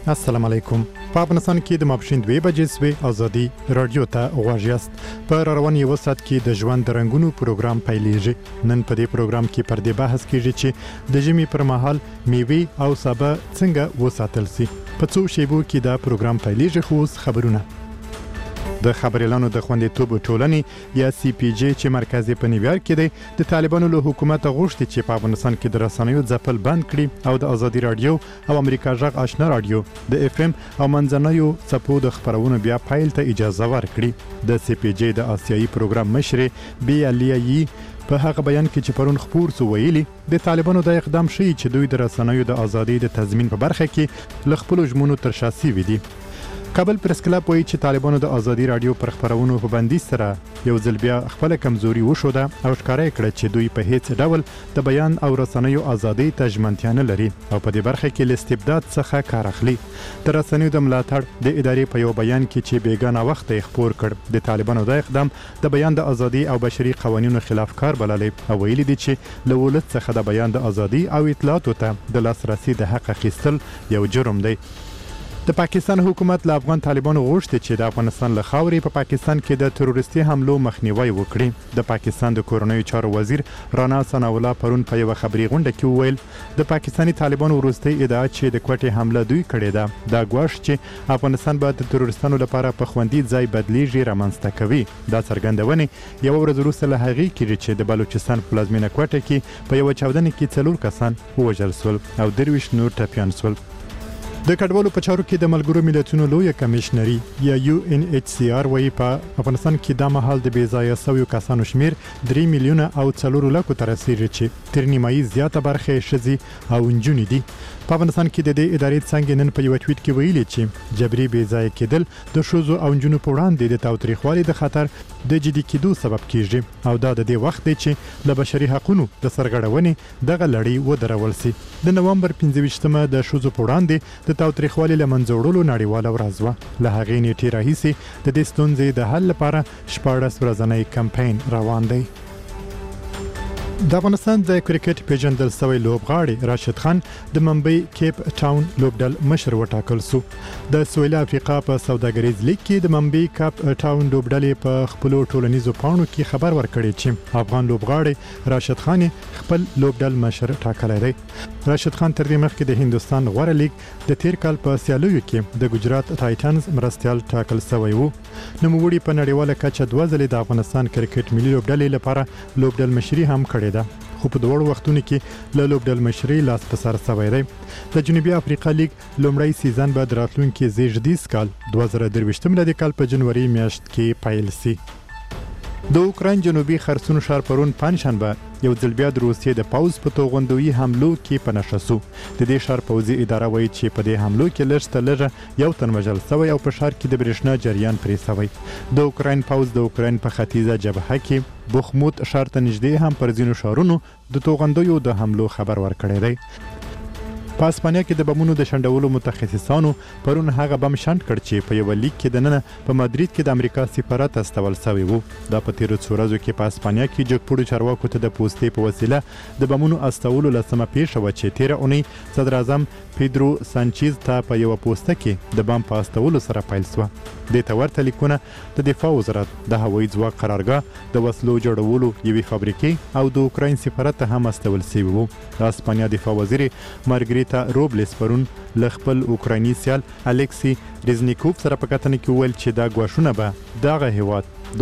السلام علیکم. په افغانستان کې د ماپښین 2 بجې سوي ازادي رادیو ته غواړئ. په روان یو سات کې د ژوند د رنگونو پروګرام پیلېږي. نن په دې پروګرام کې پر دې بحث کیږي چې د ژمي پر مهال میوه او سابه څنګه وساتل شي. په څو شیبو کې دا پروګرام پیلېږي. خو خبرونه د خبريالانو د خوندیتوب ټولنې یا سی پی جی چې مرکز په نیویارک کې دی د طالبانو له حکومت غوښتي چې په افغانستان کې د رسنیو ځپل بند کړي او د ازادي رادیو او امریکا جغ آشنا رادیو د اف ام او منځنیو څپو د خبرونو بیا پایل ته اجازه ورکړي. د سی پی جی د آسیایي پروګرام مشر بی الیایی په هغه بیان کې چې پرون خبر سو ویلي د طالبانو د اقدام شي چې دوی د رسنیو د ازادي د تضمین په برخه کې ل خپل ژمنو تر شا سوي دي. کابل پریس کلب وایي چې طالبانو د ازادي رادیو پر خبرونو په بندي سره یو ځل بیا خپل کمزوري وښوده او ښکارا کړه چې دوی په هیڅ ډول د بیان او رسنیو ازادي ته ژمنتیا نه لري او په دې برخه کې له استبداد څخه کار اخلي. د رسنیو د ملاتړ د ادارې په یو بیان کې چې بیګانه وخت یې خبر کړ د طالبانو د اقدام د بیان د ازادي او بشري قوانینو خلاف کار بللی او ویلي دي چې له ولادت څخه د بیان د ازادي او اطلاعاتو ته د لاسرسي د حق اخیستل یو جرم دی. د پاکستان حکومت له افغان طالبانو غوښتي چې د افغانستان له خاورې په پاکستان کې د تروریستي حملو مخنیوي وکړي. د پاکستان د کورنیو چارو وزیر رانا ثنا الله پرون په یو خبري غونډه کې وویل د پاکستاني طالبانو وروستي ادعا چې د کوټې حمله دوی کړې ده دا ګواښ چې افغانستان به د تروریستانو لپاره په خوندي ځای بدلیږي رامنځته کوي. دا څرګندونه یو ورځ وروسته له هغې کېږي چې د بلوچستان په پلازمینه کوټه کې په یو چاودنه کې 4 کسان ووژل شول او 23 نور ټپیان شول. د کډوالو په چارو کې د ملګرو ملتونو لوی کمشنري یا یو ان ایچ سی آر وايي په افغانستان کې د مهال د بیځایه سویو کسانو شمیر 3 میلیونه او 4 لکو تر رسیدي چې تر نیمایي زیاته برخه شذي او نجونې دي. په افغانستان کې د دې ادارې څنګه نن په یو ټویټ کې ویلي چې جبري بیځایه کېدل د شوزو او نجونو په وړاندې د تاوتریخوالي د خطر د جدي کېدو سبب کیږي او دا د دې وخت دی چې د بشري حقوقو د سرغړونې دغه لړۍ ودرول شي. د نومبر 15مه د شوزو په وړاندې د تاوتریخوالي لمنځه وړلو نړیواله ورځ وه. له هغې نیټې راهیسې د دې ستونزې د حل لپاره 14 ورځنی کمپاین روان دی. د افغانستان د کرکټ پیژندل شوی لوبغاړی راشد خان د ممبئی کیپ ټاون لوبډل مشر وټاکل شو. د سویل افریقا په سوداګریز لیګ کې د ممبئی کیپ ټاون لوبډلې په خپل ټولنیزو پاڼو کې خبر ورکړی چې افغان لوبغاړی راشد خان خپل لوبډل مشر ټاکلی دی. راشد خان تر دې مخکې د هندستان غوره لیګ د تیر کال په سیالیو کې د ګجرات ټایټنز مرستیال ټاکل شوی وو. نوموړي په نړیواله کچه 2 ځلې د افغانستان کرکټ ملي لوبډلې لپاره لوبډل مشري هم کړې ده. خو په دوړو وختونو کې له لوبډل مشري لاس په سر شوی دی. د جنوبي افریقا لیګ لومړی سیزن به د راتلونکي زیږدیز کال 2023 میلادي کال په جنوري میاشت کې پیل شي. د اوکراین جنوبي خرسون ښار پرون پنځشنبه یو ځل بیا د روسیې د پوځ په توغندوي حملو کې په نښه شو. د دې ښار پوځي اداره وایي چې په دې حملو کې لږ تر لږه یو تن وژل شوی او په ښار کې د برېښنا جریان پرې شوی. د اوکراین پوځ د اوکراین په ختیځه جبهه کې بخموت ښار ته نږدې هم پر ځینو ښارونو د توغندیو د حملو خبر ورکړی دی. په اسپانیا کې د بمونو د شنډولو متخصصانو پرون هغه بم شنډ کړ چې په یو لیک کې د نن په مادرید کې د امریکا سفارت استول شوی وو. دا په تیرو څو ورځو کې په اسپانیا کې جګپوړو چارواکو ته د پوستې په وسیله د بمونو استولو لسمه پیښه وه چې تیره اونۍ صدر اعظم پیدرو سانچیز ته په یو پوسټه کې د بم په استولو سره پیل شوه. دې ته ورته لیکونه د دفاع وزارت د هوایي ځواک قرارګاه د وسلو جوړولو یوې فابریکې او د اوکراین سفارت ته هم استول شوي وو. د اسپانیا دفاع وزیر مارګریتا روبلس پرون له خپل اوکرایني سیال الکسی ریزنیکوف سره په کتنه کې وویل چې دا ګواښونه به دغه هیواد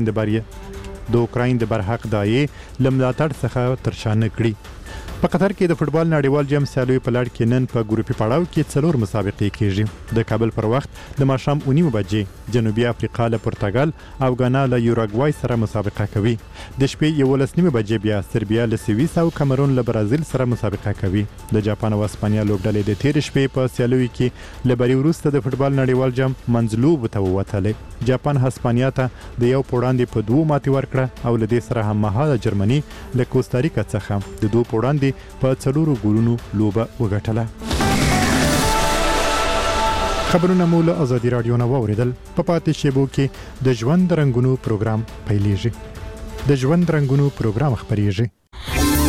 د اوکراین د برحق دایې له ملاتړ څخه تر شا نه کړي. په قطر کې د فوټبال نړیوال جام سیالیو په لړ کې نن په ګروپي پړاو کې 4 مسابقې کیږي. د کابل پر وخت د ماښام 9 بجې جنوبي افریقا له پرتګال او غانا له یوراګوای سره مسابقه کوي. د شپې 11 بجې بیا سربیا له سویس او کامرون له برازیل سره مسابقه کوي. د جاپان او اسپانیا لوبډلې د تیر شپې په سیالیو کې له بری وروسته د فوټبال نړیوال جام منځلوب ته ووتلې. جاپان هسپانیا ته د یو پوړاندې په 2 ماتې ورکړه او له دې سره هم مهاله جرمني له کوستاریکا څخه د 2 پوړاندې په 4 ګولونو لوبه وګټله. خبرونه مو له ازادي رادیو نه واوریدل. په پاتې شیبو کې د ژوند رنگونو پروګرام پیلېږي. د ژوند رنگونو پروګرام خبرېږي.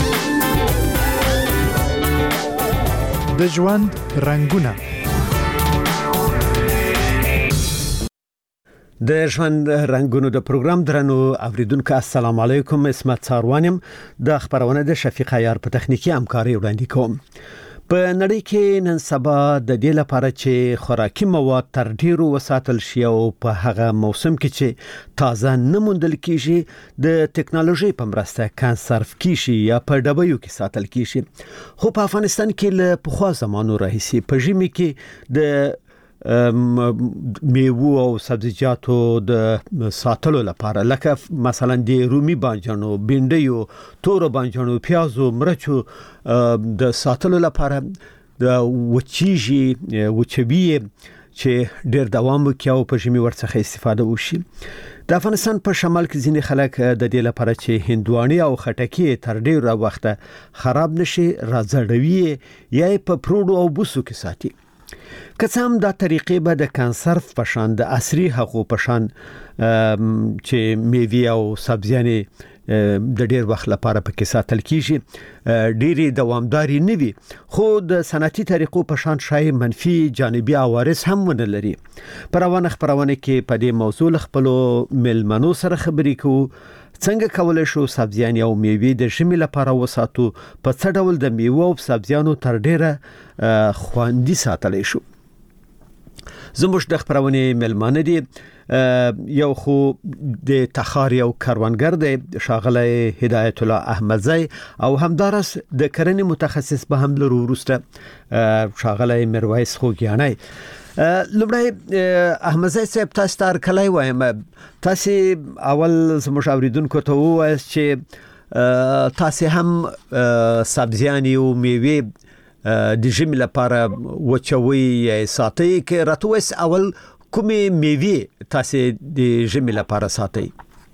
د ژوند رنگونه د ژوند رنگونو د پروګرام درنو اوریدونکو السلام علیکم. اسمت څاروانم د خبرونه د شفیق عیار په تخنیکی همکاري وړاندې کوم. په نړۍ کې نن سبا د دې لپاره چې خوراکي مواد تر ډیرو وساتل شي او په هغه موسم کې چې تازه نه موندل کیږي د ټکنالوژي په مرسته کنسرف کیږي یا په ډبیو کې ساتل کیږي. خو په افغانستان کې له پخوا زمانو راهیسې په ژمي کې د میوه او سبزیجاتو د ساتلو لپاره لکه مثلا د رومي بانجانو، بینډیو، تور بانجانو، پیازو، مرچو د ساتلو لپاره د وچوي چې ډیر دوام وکړي او په ژمي ورڅخه استفاده وشي. د افغانستان په شمال کې ځینې خلک د دې لپاره چې هندواني او خټکی تر ډیره وخته خراب نشي راځړوي یا په پروډو او بوسو کې ساتي. که څه هم دا طریقې به د کنسرف په شان د عصري حقوق په شان چې میوه او سبزیانې د ډیر وخت لپاره پکې ساتل کیږي ډيري دوامداري نه وي، خو د صنعتي طریقو په شان شای منفي جانبي عوارض هم ونه لري. پر روانه خبرونه کې په دې موضوع خپل ملمنو سره خبرې کوو. څنګه کولای شو سبزیان او میوه د ژمي لپاره وساتو؟ په څه ډول د میوه او سبزیانو تر ډیره خوندي ساتلی شو؟ زموږ د خبرونه ملمانه دي یو خو د تخار یو کاروانګر دی شاغله هدایت الله احمدزی او همدارس د کرنې متخصص به هم لرو وروسته شاغله میرویس خوګیانی. لومړی احمدزی صاحب تاسو تر کله وایم تاسو اول زموږ اوریدونکو ته وایي چې تاسو هم سبزیان او میوه د ژمي لپاره وچوي ساتي کې راتوس اول کومې میوه تاسو د ژمي لپاره ساتي؟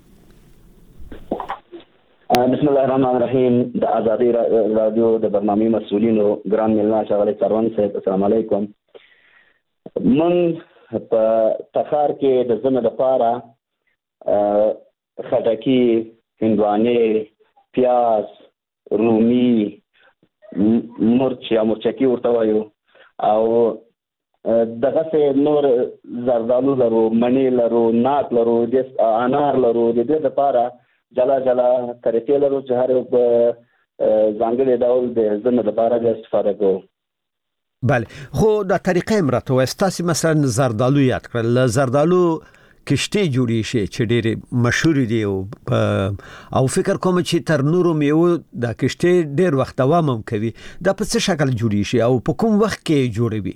بسم الله الرحمن الرحیم. د آزادی رادیو د برنامه مسؤلینو ګران ملنا شغله څاروان صاحب السلام علیکم. من په تخار کې د زمه لپاره خټکی، هندوانه، پیاز، رومي، مرچ یا مرچکی ورته وایو او دغه څه نور زردالو لرو، منی لرو، ناک لرو، د انار لرو. د دې لپاره جلا جلا طریقې لرو چې هر یو ځانګړي ډول د زمه لپاره د استفاده کوو. بله، خو دا طریقې مرته واستاسي مثلا زردالو یاد کړل. زردالو کشته جوړی شي چې ډېر مشهور دي او فکر کوم چې تر نورو میوه د کشته ډېر وخت دوام کوي. دا په څه شکل جوړی شي او په کوم وخت کې جوړوي؟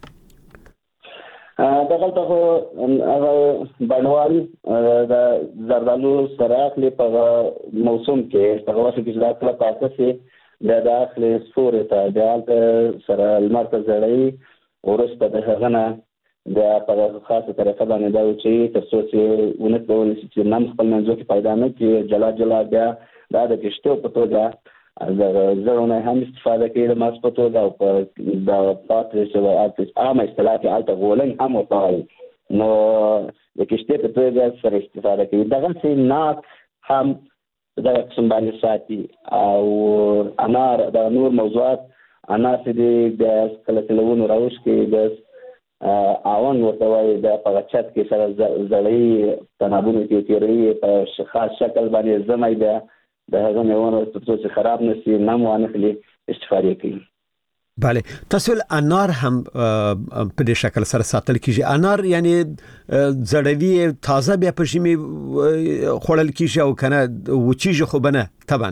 دغه هغه بڼوال د زردالو سره اخلي په موسم کې په وخت کې ځکه کله تاسو د داخلي سوري ته د سره المرکز زړی ورسته د هغه د په خاصه طریقه باندې دا چې تاسو چې ونت په ونې چې نام خپل منځو کې پیدا نه کې جلا جلا بیا د کشته په توګه زرونه هم استفاده کوي د ماس په توګه او په د پاتې چې عامه اصطلاح کې الته غولن هم وتاي نو د کشته په توګه سره استفاده کوي. دغه چې ناک هم د قسم باندې ساتي او انار د نور موضوعات انار چې د کله کلهونو راوش کې د اون ورته وایي د په چت کې سره زړی تنابونه کې تیری په خاص شکل باندې زمای د هغه میوه ترڅو خراب نشي ناموانه خلی استفاده کوي. بله، تاسو انار هم په دې شکل سره ساتل کیږي. انار یعنی زړوي تازه بیا په ژمي خوړل کیږي او کنه وچیږي خو بنه طبعا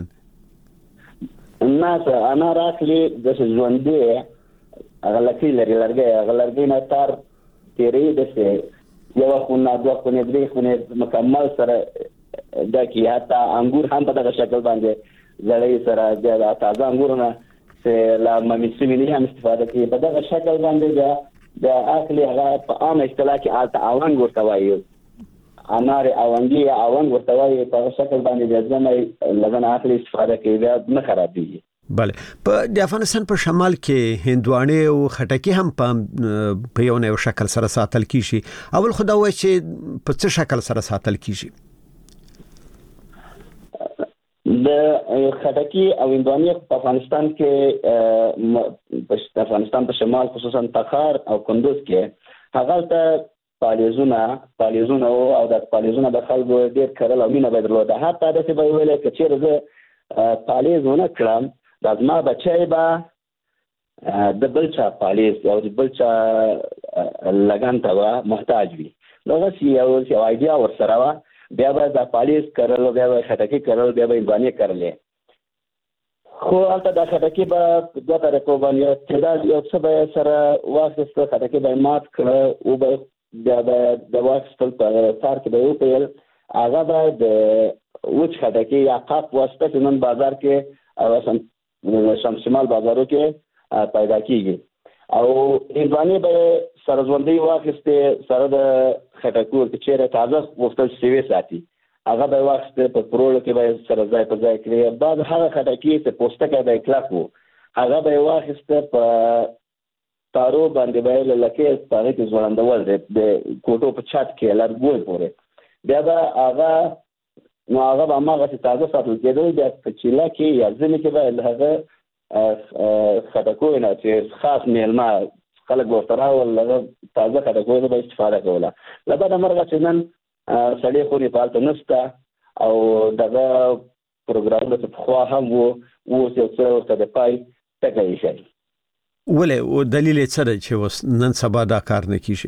نه انار اخلي د ژوندې غلطی لرګي غلطی نه تر تیری د څه یو خونه دوه خونه درې خونه مکمل سره د کی حتی انګور هم په دغه شکل باندې زړې سره د تازه انګورونه چې لا ممیسمینی هم استفاده کوي په دغه شکل باندې د اخلي هغه په عام اصطلاح کې آلته اون ورته وایي انار اونګي اون ورته وایي په شکل باندې د ځمې لږه اخلي استفاده کوي بیا نه خرابېږي. بله، په افغانستان په شمال کې هندوانه او خټکی هم په یو نه شکل سره ساتل کیږي. اول خدا وایي چې په څه شکل سره ساتل کیږي؟ د خټکی او هندوانه په افغانستان کې په افغانستان په شمال خصوصا تخار او کندوز کې هغه ته پالیزونه او د پالیزونه د خلکو ډېر کړل او مینه به درلوده. حتی داسې به ویل که چېرې زه پالیز ونه کړم دا زما بچی به د بل چا پالیز او د بل چا لګن ته به محتاج وي. دغسې یو ایډیا ورسره وه. بیا به دا پالیز کرل، بیا به خټکي کرل، بیا به هندوانې کرلې. خو هلته دا خټکي به دوه طریقو باندې یو څه به یې سره واخیسته، خټکي به یې مات کړه، او به بیا به د واخیستل په تار کې به یې وپیل. هغه به د وچ خټکي یا قاق واسطه چې نن بازار کې شمسمال بازارو کې پیدا کېږي. او هندوانې به یې سره ژوندۍ واخیستې سره د خټکو چې چېرې تازه غوښتل سوي ساتي هغه به یې واخیستې په پروړو کې به یې سره ځای په ځای کړي. بعد هغه خټکي چې پوستکی به یې کلک و هغه به یې واخیسته په تارو باندې به یې له لکې په هغې کې ځوړندول د کوټو په چت کې لرګوی پورې. بیا به هغه به هماغسې تازه ساتل کېدل. بیا په چیله کې یا ځینې کې به هغه خټکو نه چې خاص میلمه خلک به ورته راول هغه تازه خټکو نه به استفاده کوله. له بده مرغه چې نن سړې خونې په هلته نشته او دغه پروګرامونه چې پخوا هم وو اوس یو څه ورته د پای ټکی ایښی. ولې او دلیل یې څه دی چې اوس نن سبا دا کار نه کېږي؟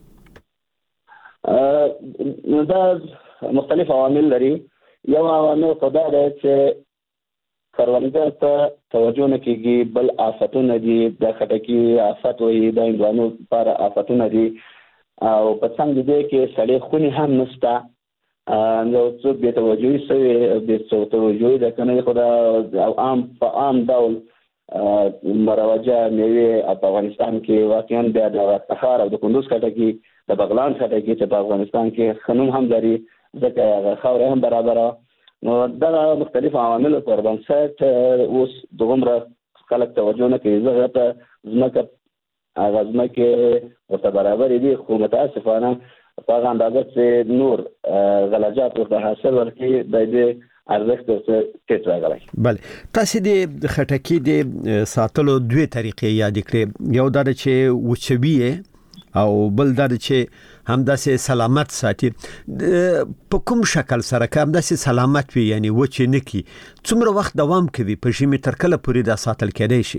دا مختلف عوامل لري. یو عوامل خو دا دی چې کروندګر ته توجه نه کېږي، بل آفتونه دي، د خټکي آفت وایي، د هندوانو لپاره آفتونه دي او په څنګ د دې کې سړې خونې هم نشته. یو څه بې توجهي شوې بې توجهي ده که نه خو په عام ډول مروجه میوې په افغانستان کې واقعا بیا د تخار او د کندوز خټکي د بغلان خټکي چې په افغانستان کې ښه نوم هم لري ځکه هغه خاوره هم برابره. نو دغه مختلف عواملو پر بنسټ اوس دومره خلک توجه نه کوي. زه ته ځمکه هغه ځمکې ورته برابرې دي خو متاسفانه په هغه اندازه چې نور غلجات ورته حاصل ورکړي د دې ارزښت ورته ټیټ راغلی. بله، تاسې د خټکي د ساتلو دوې طریقې یادې کړې. یو دا چې وچوي او بل دا چې همداسې سلامت ساتي. په کوم شکل سره که همداسې سلامت وي یعنی وچ نه کی څومره وخت دوام کوي؟ په ژمي تر کله پورې دا ساتل کېدای شي؟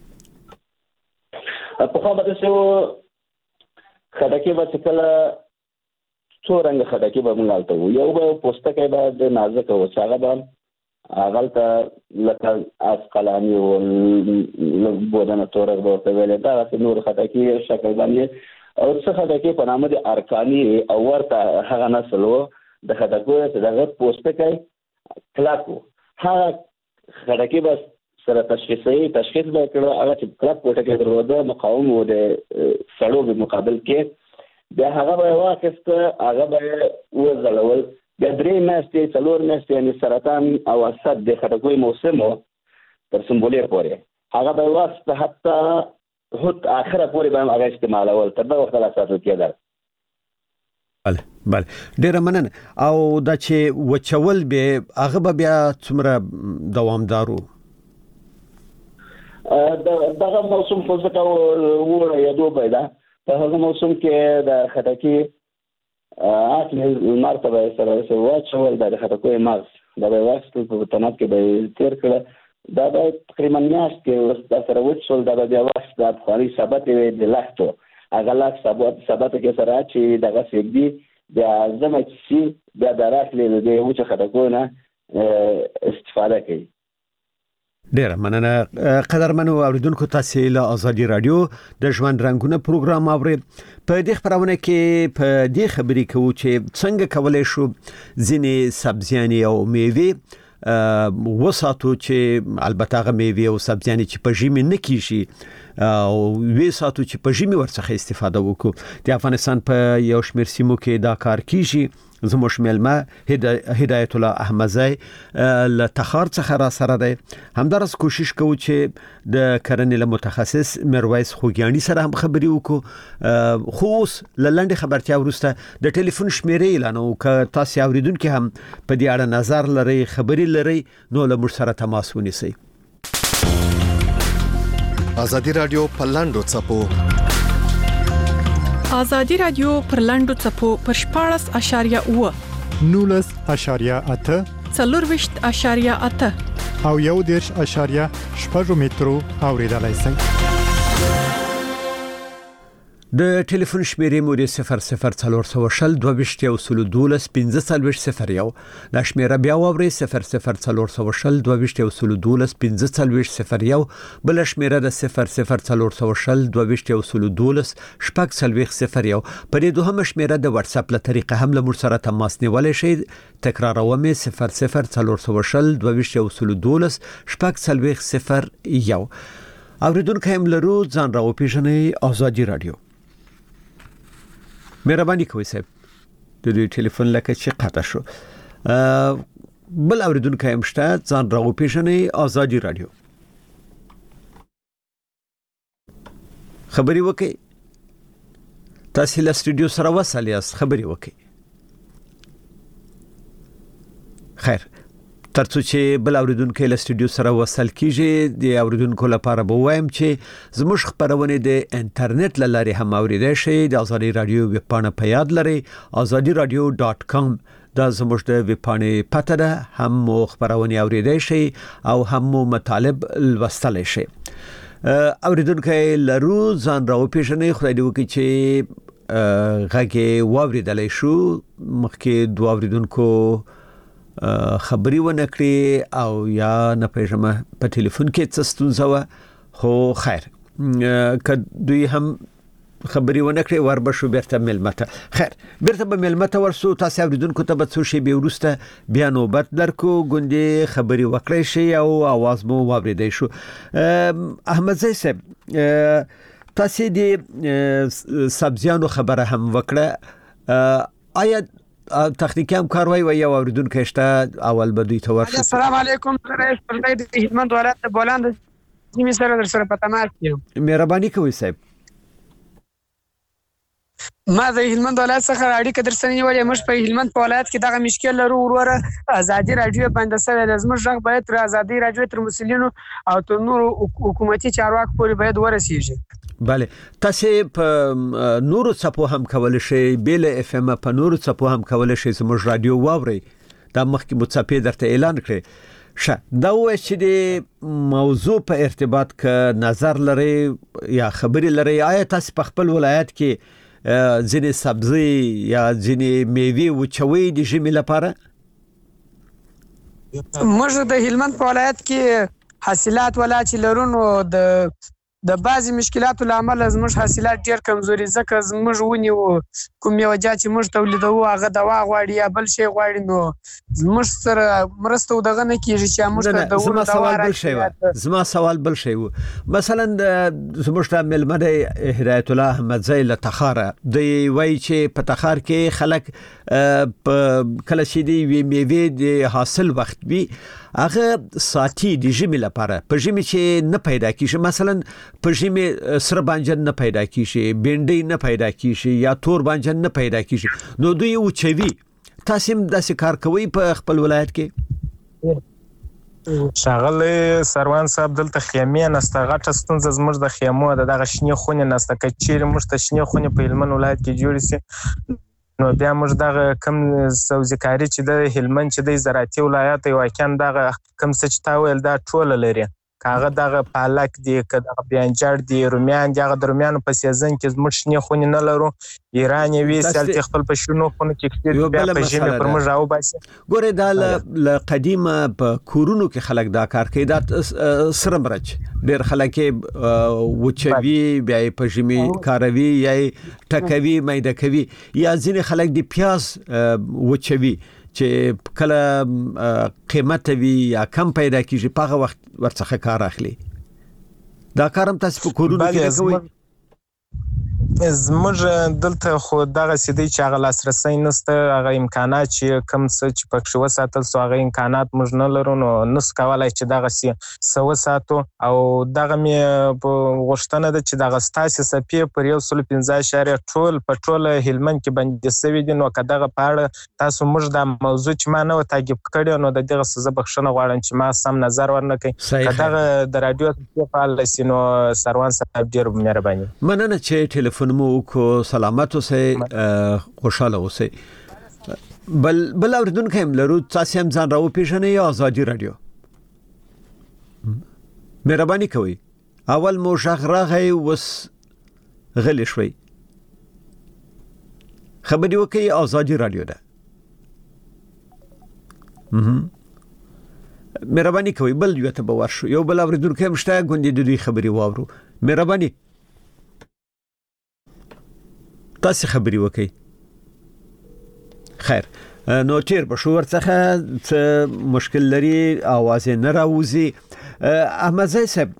پخوا به داسې خټکي به چې کله څو رنګه خټکي به موږ هلته وو. یو به پوستکی به د نازکه و چې هغه به هغلته لکه اسقلاني و بودنه تورک به ورته ویلې دغسې نور خټکي شکل باندې او څه خټکي په نامه د ارکاني او ورته هغه نسل و د خټکو چې دغه پوستکی کلک و. هغه خټکي به سره تشخیص به یې کړه هغه چې کلک پوستکی درلوده مقاوم و د سړو په مقابل کې. بیا هغه به یې واخیسته هغه به یې وځړول. بیا 3 میاشتې 4 میاشتې یعنې سرطان او اسد د خټکوی موسم و تر سنبلې پورې هغه به یې واخیسته حتی آخره پورې به هم هغه استعمالول تر دغه وخته لا ساتل کېدل. بله ډېره مننه. او دا چې وچول به هغه به بیا څومره دوامدار و؟ دغه موسم خو ځکه وړه یا دوبی ده په هغه موسم کې د خټکي اصلي لمر ته به یې سره واچول د خټکوی مغز دا به یې واخیستل په تناب کې به یې تېر کړه. دا به تقریبا میاشت کې دا سره وچ شول. دا به بیا واخیست د پخواني ثبت یې د لښتو هغه لښت ثبته کې سره چې دغسې ږدي بیا ژمی چې شي بیا د راخلې د دې وچه خټکو نه استفاده کوي. ډیره مننه. قدرمنو اوریدونکو، تاسو له ازادي رادیو د ژوند رنگونه پروګرام اورئ. په دې خبرونه کې په دې خبرې کوو چې څنګه کولای شو ځینې سبزیانې او میوې وساتو چې البته هغه میوې او سبزیانې چې په ژمي نه کیږي او وې ساتو چې په ژمي ورڅخه استفاده وکړو. د افغانستان په یو شمېر سیمو کې دا کار کیږي. زموږ مېلمه هدایت الله احمدزی له تخار څخه را سره دی. همدارس کوشش کوو چې د کرنې له متخصص میرویس خوګیاڼي سره هم خبرې وکړو. خو اوس له لنډې خبرتیا وروسته د ټلیفون شمیرې اعلانوو. که تاسو اوریدونکي هم په دې اړه نظر لرئ، خبرې لرئ، نو له موږ سره تماس ونیسئ. ازادي رادیو په لاندو څپو ازادي رادیو پر لاندو چپو پر 14.8 19.8 4.8 او 1.8 مترو اوریدلای شئ. د ټلیفون شمیرې مو 0040 22 15 د شمیره بیا ووري 0040 22 بل شمیره د 0040 22 په دې دوهم شمیره د واتس اپ له طریقې هم له مور سره تماس نیولای شئ. تکراروم 0040 22 اوریدونکو هم لرو ځان راو پیژنې ازادي رادیو. مهرباني کوئ صاحب د دې ټلیفون لکه چې قطع شو. بل اوریدونکو هم شته ځان راو پیژنې ازادي رادیو. خبري وکي تاسو له استودیو سره وصل یاست. خبري وکي خیر ترڅو چې بل اوریدونکو له استودیو سره وصل کیږي د اوریدونکو لپاره به وایم چې زموږ خبرونه د انټرنیټ لارې هم اوریدای شئ. د ازادي رادیو ویب پاڼه په یاد لرئ azadiradio.com دا زموږ د ویب پاڼې پته ده. هم خبرونه اوریدای شئ او هم مطالب لوستلای شئ. اوریدونکو لرو ځان راو پیژنې. خدای دې وکړي چې غږی واوریدلای شو. مخکې دوه اوریدونکو خبري ونکړي او یا نه پېژمه په ټلیفون کې څه ستونزه و. خو خیر که دوی هم خبري ونکړي وربشو بیرته ملمته. خیر بیرته به ملمته ورسو. تاسو اوریدونکو ته به څو شی به ورسته بیا نوبت درکو ګوندې خبري وکړئ شي او आवाज مو واوریدای شو. احمد زئی صاحب تاسو دې سبزیانو خبره هم وکړه. آیا تخنیکی هم کاروي و یا اوریدونکو شته اول به دوی ته ورسو. السلام علیکم رئیس پردای د هلمند ولایت بولند زمي سره در سره په تماس یم. مهرباني کوئ صاحب. ما د هلمند ولایت څخه اړیکه در سره نیولې. موږ په هلمند په ولایت کې دغه مشکل لرو. وروره ازادي رادیو باندې سره د زموږ ژغ باید تر ازادي رادیو تر مسلمانانو او تر نورو حکومتي چارواکو پورې باید ورسیږي. بله تاسو په نورو څپو هم کول شي. بیل اف ام په نورو څپو هم کول شي. زموږ رادیو واوري دا مخکې متصفې درته اعلان کړي. دا و چې د موضوع په ارتباط ک نظر لري یا خبري لري. آیا تاسو په خپل ولایت کې ځینې سبزی یا ځینې میوه وچوي د ژمي لپاره؟ موږ د هلمند په ولایت کې حاصلات ولا چې لرونو د بعضی مشکلاتو لامل زموږ حاصلات ډیر کمزوري. ځکه زموږ ونی کوم یو ځای چې موږ تولیدو هغه دوا غواړي یا بل شی غواړي نو زموږ سره مرسته ودغه نه کیږي چې موږ ته د ونو دوا راځي. زما سوال بل شی و. مثلا زموږ ته ملمده هدایت الله احمد زئی له تخاره دی وای چې په تخار کې خلک کله چې دی میوه د حاصل وخت وي هغه ساتي د ژمي لپاره. په ژمي چې نه پیدا کیږي مثلا په ژمي سره بانجان نه پیدا کیږي، بینډي نه پیدا کیږي یا تور بانجان نه پیدا کیږي نو دوی وچوي. تاسو هم داسې کار کوي په خپل ولایت کې؟ شاغله سروان صاحب دلته خیمه نسته غټه ستونزه زموږ د خیمو دغه شنی خونه نسته. کچیر موږ ته شنی خونه په هلمند ولایت کې جوړ سي نو بیا موږ دغه کم سوزیکاری چې د هلمند چې د زراعتي ولایت یو واکن دغه کم څه چې تاول دا ټول لري. کاغه دغه پالک دی کده بیانجړ دی رومیان دغه درمیان په سیزن کې زموږ شنی خونه نه لرو. ایران وی سل تخپل په شنو خونه کې بیا په ژمي پر موږ راو باسي. ګوره دا ل قدیمه په کورونو کې خلک دا کار کوي. دا سره مرچ ډیر خلک وچوي بیا په ژمي کاروي یا ټکوي مېده کوي یا ځینې خلک د پیاز وچوي چې کله قیمت وی یا کم پیدا کیږي په هغه وخت ورڅخه کار اخلي. دا کارم تاسو په کورونو کې کوي؟ زموږ دلته خو دغه سیدی چې هغه لاسرسي نشته. هغه امکانات چې کم څه چې پکښ وساتل سو هغه امکانات موږ نه لرو نو نس کولای چې دغه سو ساتو. او دغه می غوښتنه ده چې دغه ستاسي سپې پر 115 ټول په ټول هلمند کې باندې سوي دي. نو کداغه پاړه تاسو موږ د موضوع چې ما نه تعقیب کړی نو د دغه سزا بخښنه غواړم چې ما سم نظر ورنکړي. کداغه د رادیو په فعال سينو سروان صاحب ډیر مهرباني. مننه چې ټلیفون پوښتنه مو کو سلامت اوسئ خوشاله اوسئ. بل اوریدونکو هم لرو، تاسو هم ځان راو پیژنئ یا آزادي رادیو. مهرباني کوئ اول مو شغ راغی وس غلی شوي خبري وکي آزادي رادیو ده. مهرباني کوئ بل یو ته باور شو یو بل اوریدونکو هم شته غوندې د دوی خبري واورو. مهرباني تاسو خبري وکي. خیر نو تیر بشو ورڅخه مشکل لري आवाज نه راوځي. احمد زاهد صاحب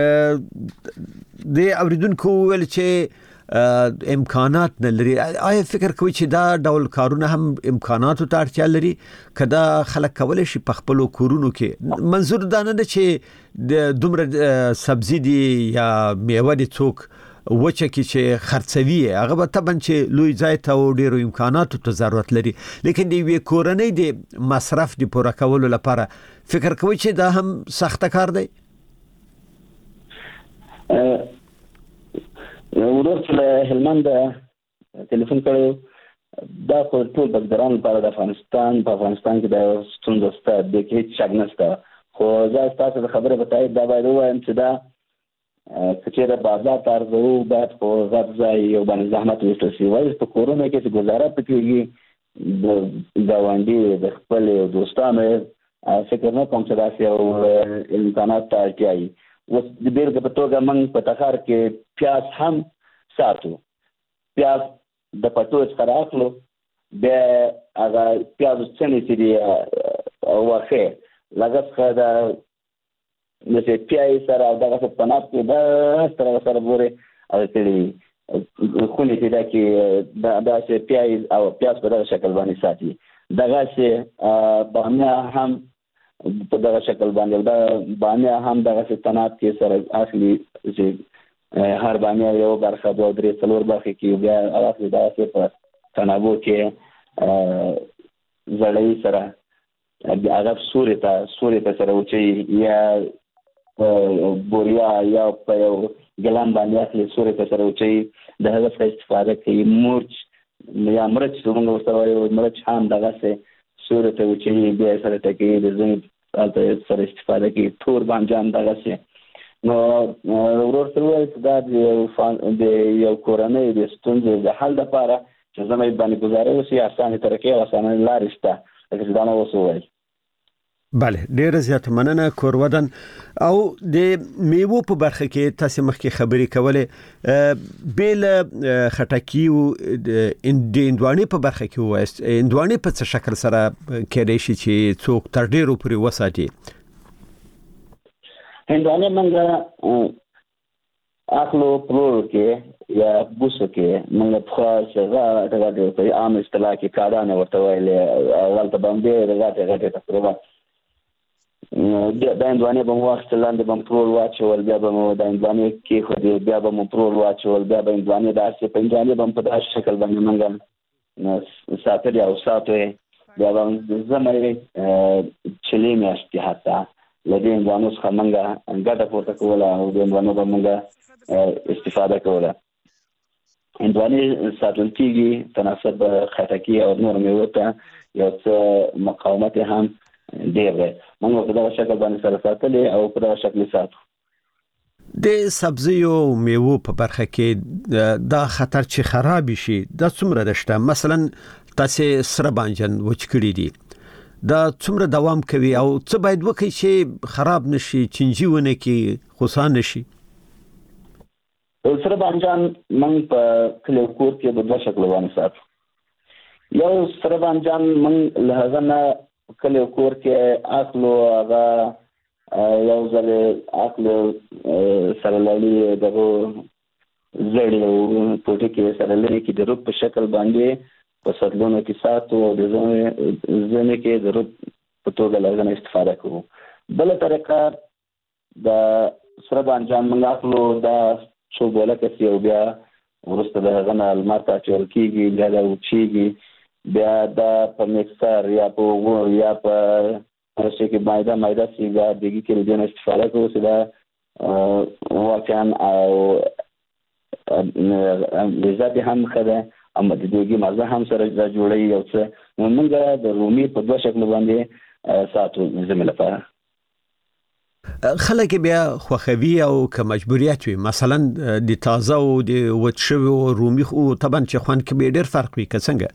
د اوریدونکو ول چې امکانات نه لري، آیا فکر کوي چې دا ډول کارونه هم امکاناتو ته اړتیا لري کدا خلک کولای شي په خپل کورونو کې؟ منظور دا نه چې د دومره سبزی دي یا میوه دي څوک وچه کې چې خرڅوي هغه به طبعا چې لوی ځای ته او ډیرو امکاناتو ته ضرورت لري، لیکن د وی کورنۍ د مصرف د پوره کولو لپاره فکر کوي چې دا هم سخت کار دی؟ ورته له هلمند ټلیفون کړو دا خو ټول بزګرانو لپاره د افغانستان کې د ستونزو ستاسو د کې شک نشته، خو زه تاسو د خبره بتای دا باید وایم چې دا کچېره بازار تارزو باید خو غځای یو باندې زحمت وشي شي وایي په کورونه کې چې گزاره پکېږي د گاونډي د خپل دوستانو فکر نه کوم چې دا یو امکانات ته اړتیاي. اوس د بیرګ په توګه موږ په تخار کې پیاز هم ساتو، پیاز د پټو څخه راخلو بیا هغه پیاز څنګه چې دی او واخه لږه دا نو پیاز سره دغه په پناپ کې دا سره بوره او تلې خونې چې دا کې دا چې پیاز او پیاز په دغه شکل باندې ساتي، دغه چې باندې هم په دغه شکل باندې دا باندې هم دغه چې تناب کې سره اصلي چې هر باندې یو برخه دوه درې څلور برخه کې بیا اصلي دا چې په تنابو کې زړې سره هغه سوري ته سره وچی یا بوریا یا په یو ګلان باندې اصلي سوري ته سره وچی د هغه څخه استفاده کوي. مرچ یا مرچ څنګه ورته وایي مرچ هم دغه څه سوري ته وچی بیا سره ټکی د زنګ البته سره استفاده کوي. تور باندې دغه څه نو ورته وایي دا د یو کورنۍ د ستونزې د حل لپاره چې زموږ باندې گزاره وشي اسانه طریقې او اسانه لارې شته چې دا نو وسوي. بله ډیره زیات مننه کورودن. او د میوو په برخه کې تاسو مخکې خبرې کولې بیل خټکی او د اندواني په برخه کې وایست اندواني په څه شکل سره کېدای شي چې څوک تر ډیرو پورې وساتي؟ اندواني منګه اخلو پرور کې یا بوسو کې منګه خاصه غاټه په عام اصطلاح کې کاډانه ورته ویلې اول ته باندې غاټه تقریبا د اندواني په وخت لاندې بم پرول واچول بیا به مو د اندواني کې خو دې بیا به مو پرول واچول بیا به اندواني داسې په اندواني بم په داسې شکل باندې منګم ساتل او ساتوي بیا به زمري چلې میاشتې حتی لدې اندوانو څخه منګه ګټه پورته کوله او د اندوانو به منګه استفاده کوله. اندواني ساتل کېږي تناسب خټکی او نور میوو ته یو څه مقاومت هم ډیر دی. موږ په دغه شکل باندې سره ساتلې او په دغه شکل ساتو. د سبزیو میوو په برخه کې دا خطر چې خراب شي دا څومره دشته؟ مثلا تاسو سره بانجان وچ کړی دي دا څومره دوام کوي او څه باید وکړي چې خراب نشي چنجي ونه کې خوسان نشي؟ سره بانجان موږ په کلیو کور کې په دوه شکل باندې ساتو. یو سره بانجان موږ له هغه نه کلیو کور کې اخلو هغه یو ځل اخلو سره لړی دغه زړی پټي کې سره لړی کې د روپ په شکل باندې په ساتلونو کې ساتو او د ځنه کې د روپ په توګه لږه استفاده کوو. بل طریقه د سره بانجان موږ اخلو دا څو بوله کې بیا ورسته د غنه الماته چول کېږي بیا دا وچیږي بیا دا په مکسر یا په هرڅه کې مایده سیګا دګي کې د استفاده کوو چې دا واقعا او لذت هم خده اما د دوی مزه هم سره جوړي یو څه موږ د رومي په دوه شکل باندې ساتو زموږ لپاره. خلک بیا خوخوي او که مجبوریت وي مثلا د تازه او د وچو رومي او طبعا چې خوان کې ډېر فرق وي که څنګه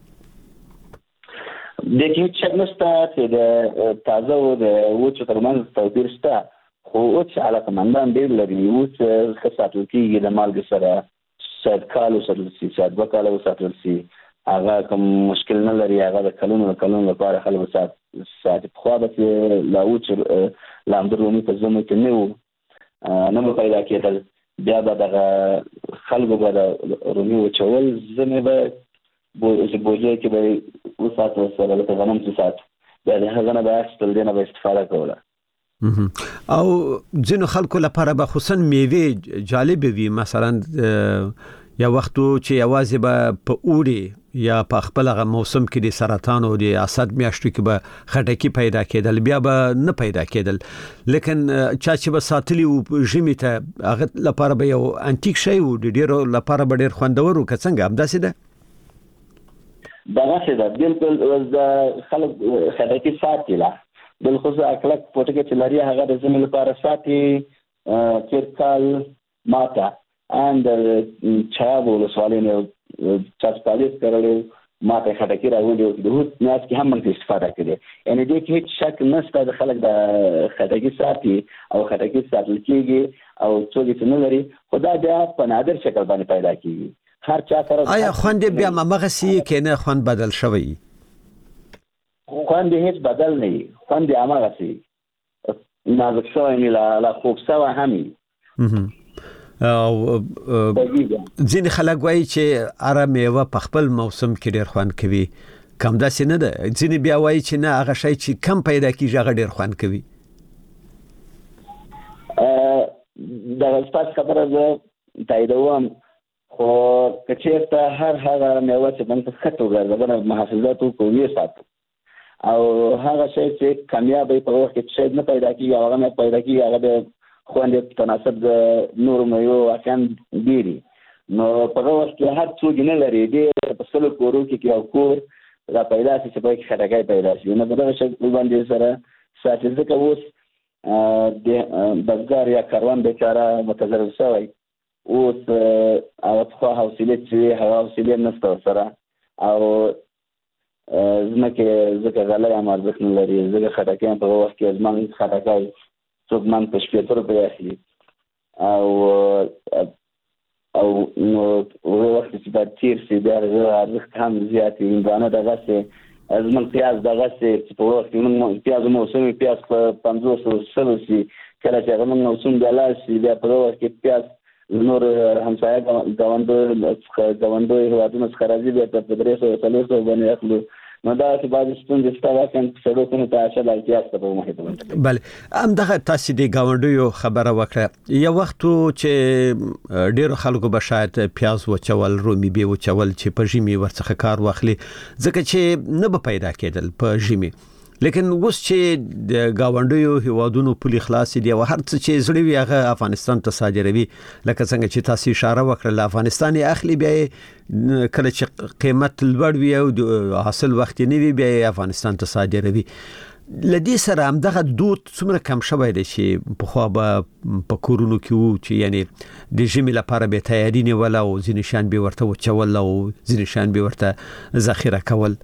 د کې چې نسته چې د تازه او د وچو ترمنځ توپیر شته خو اوس علاقمندان ډېر لري اوس خاصه کېږي د مالګ سره سات کالو سره سات وکاله ساتل سي هغه کوم مشکل نه لري هغه د کلونو لپاره خلک سات خو به لا وچ لاندرومي په زمو کې نه پیدا کېدل بیا به د خلکو به د رومي وچول زمه به بوجه کې به وساتو سره د غنم سات بیا د هغه نه به استل دینه به استفاده کوله. او ځینو خلکو لپاره به خصوصا میوه جالب وي مثلا یا وختو چې आवाज به په اوړي یا په خپل هغه موسم کې د سرطان او د اسد میاشتو کې به خټکی پیدا کېدل بیا به نه پیدا کېدل لیکن چا چې به ساتلی او ژمي ته هغه لپاره به یو انټیک شی او د ډیرو لپاره به ډیر خوندور او څنګه همداسې ده دغه څه ده بالکل د خلک خټکی ساتي لا بالخصوص اکلک پټکه چې لري هغه د زموږ لپاره ساتي چیرکال ماته and چابو لسوالینه چاسپالیس کړل ماته خټکی راوړي د هوت ناس کې هم موږ استفاده کړي یعنی دې کې هیڅ شک نشته د خلک د خټکی ساتي او خټکی ساتل کېږي او څوک چې نه لري خدای بیا په نادر شکل باندې پیدا کیږي هر چا سره آیا خوند بیا مغسی کې نه خوند بدل شوی خوند هیڅ بدل نه خوند هغه سي نازک شوی نه لا خوب سوا همي او ځین خلک وایي چې اره میوه په خپل موسم کې ډېر خوند کوي کم داسې نه ده ځین بیا وایي چې نه هغه شی چې کم پیدا کیږي هغه ډېر خوند کوي دا سپاس خبره ده تاییدوم خو کچېرته هغه میوه چې باندې خطو ګرځي محافظات او کوي ساتي او هغه شی چې کامیابی په وخت کې شاید نه پیدا کیږي هغه نه پیدا کیږي هغه خوند تناسب د نور مېوو اکان ډیری نو په وخت کې هر څو نه لري د په سلو کورو کې یو کور را پیدا شي چې په خټکای پیدا شي نو په دغه شکل باندې سره ساتل ځکه اوس د بازار یا کاروان بیچاره متضرر شوی اوس او خو حوصله چې حوصله نشته سره او زمکه ځکه غلای هم ارزښت نه لري ځکه خټکای په وخت کې ځمان خټکای څوک من په شپې تر به اخلي او نو وخت چې د تیر سي د ارزښت هم زیات وي باندې دغه څه ازمن پیاز دغه څه په وخت کې موږ پیاز موسمي پیاز په 500 سل سي کله چې موږ موسم د لاسي د په وخت کې پیاز نور همسایه غوندو هوادونو څخه راځي د 300 باندې اخلو نو دا چې بعد ستونزې شته کله سړکونو ته اصل اړتیا ست په محیط باندې بله ام دغه تاسو د غوندو خبره وکړه یو وخت چې ډیرو خلکو به شاید پیاز وچول رومي به وچول چې په ژمي ورڅخه کار واخلي ځکه چې نه به پیدا کېدل په ژمي لیکن اوس چې د غوندو هوادونو پولي خلاص دي او هر څه چې زړه وي هغه افغانستان ته صادروي لکه څنګه چې تاسو اشاره وکړه افغانستان اخلي بیا کله چې قیمت لوړ وي او حاصل وخت نه وي بیا افغانستان ته صادروي لدې سره هم دغه دود څومره کم شوی دی چې په خو به په کورونو کې وو چې یعنی د ژمي لپاره به تیاری نیول او ځینې شان به ورته وچول او ځینې شان به ورته ذخیره کول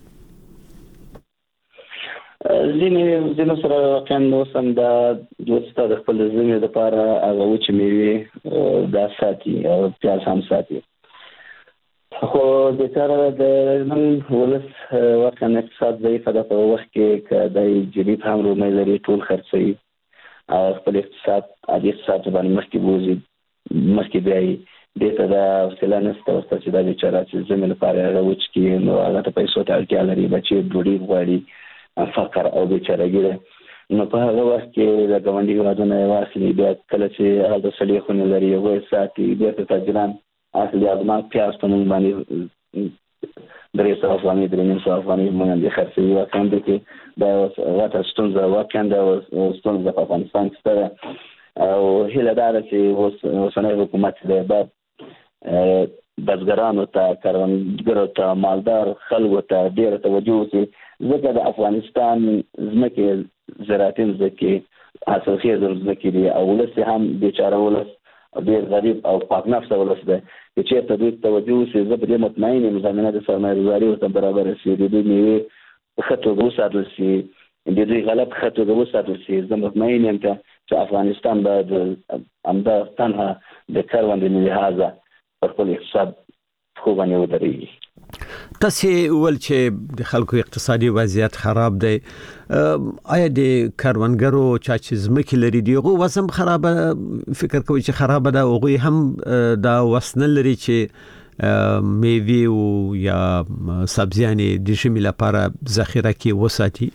زینو سره واقعا سم دا دوسته د خپل زمینه لپاره هغه وچ میوه د ساتي او پیاز هم ساتي خو د کار د نن ولس واقعا اقتصاد ضعیف ده په وخت کې د جریب هم رومي لري ټول خرڅي او خپل اقتصاد باندې مخکې بوزي مخکې دی دته دا وسیله نشته چې دا بیچاره چې زمینه لپاره هغه وچ کې نو هغه ته پیسې ته اړتیا لري بچي ډوډۍ غواړي فقر او بیچارهګي نو په هغه وخت کې د ګوندي غواړنه واخلي بیا کله چې هغه سړي خونه لري یو ساتي بیا ته تاجران اصلي ادمه پیاز په مونږ باندې درې سو افغاني مونږ د خرڅي واکم دي کې دا وخت ستونزه واکم دا ستونزه په افغانستان کې او هله دا چې اوسنۍ حکومت د بزګرانو ته، کروندګرو ته، مالدار خلکو ته ډېر توجه وشي، ځکه د افغانستان ځمکې زراعتي ځمکې حاصلخیزه ځمکې دي او ولس هم بیچاره ولس ډېر غریب او پاک نفسه ولس دی. که چېرته دوی توجه وشي، زه په دې مطمئن یم زمینه د سرمایه‌ګذاري ورته برابره شي، د دوی میوې په ښه توګه وساتل شي، د دوی غله په ښه توګه وساتل شي. زه مطمئن یم چې افغانستان به همدا تنها د کروندې له لحاظه پر خپل اقتصاد خو باندې ودرېږي. تاسو ول چې د خلکو اقتصادي وضعیت خراب دی، آیا د کاروانګرو چې ځمکې لري دیغه وسم خراب، فکر کوي چې خراب ده، او هم دا وسنه لري چې میوه او یا سبزیانې د ژمي لپاره ذخیره کې وساتي؟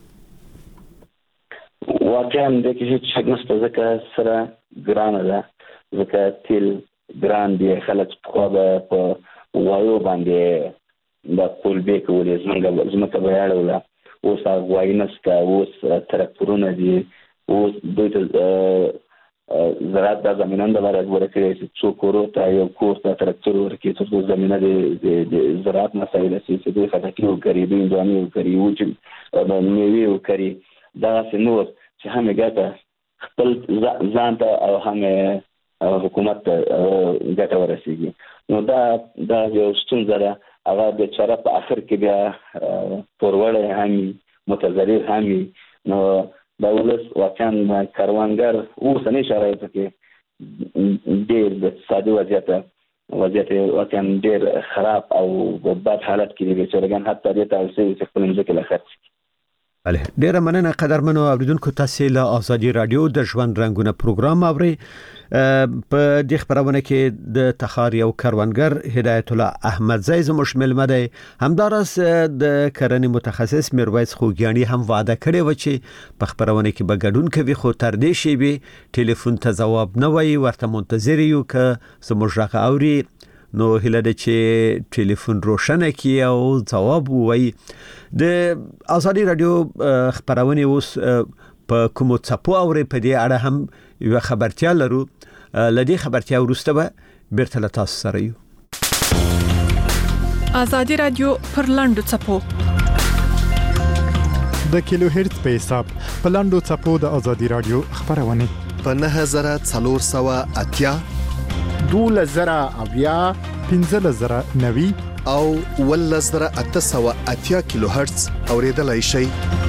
واقعا د کې چې نسته ځکه سره ګرانه ده، ځکه تیل ګران دی، خلک په وایو باندې د کولبې کولې زمکه بیاړوله، اوس غوایي نسته، اوس تراکتورونه دي، اوس دوی ته زراعت دا زمینه د لپاره ورکړي چې څو کورو ته یو کور ته تراکتور ورکړي ترڅو زمینه د زراعت مسایل شي، چې دوی خټکي وکړي، دوی هندواڼې وکړي، وچ میوې وکړي، دغسې نور چې هم ګټه خپل ځان ته او هم حکومت ته ګټه ورسیږي. نو دا یو ستونزه ده، هغه بیچاره په اخر کې بیا پوروړی هم متضرر هم وي. نو دا ولس واقعا کروندګر اوسني شرایطو کې ډېر د اقتصادي وضعیت واقعا ډېر خراب او بد حالت کې دي، بیچارهګان حتی دې ته اړ شوي چې خپل مځکې له خرڅ کړي. ډیره مننه قدرمنو اوریدونکو، تاسو له آزادي رادیو د ژوند رنگونه پروګرام اورئ. په دې خبرونه کې د تخار یو کروندګر هدایت الله احمدزی زموږ ملمه دی، همدارس د کرنې متخصص میرویس خوګیانی هم وعده کړی و چې په خبرونه کې به ګډون کوي، خو تر دې شی به ټلیفون ته جواب نه وایي، ورته منتظر یو که زموږ راغ اوري. نو هله د چې ټلیفون روشنه کی او جواب وایي. د آزادي رادیو خبرونه اوس په کوم څپو اوري، په دې اړه هم یو خبرتیا لرو. لدی خبرتیا ورسته به بیرته تاسو سره یو. آزادي رادیو پر لاندو څپو د کیلو هرتز په حساب په لاندو څپو د آزادي رادیو خبرونه په 9480 2000 1590 او 1880 کیلو هرتز اوریدلای شئ.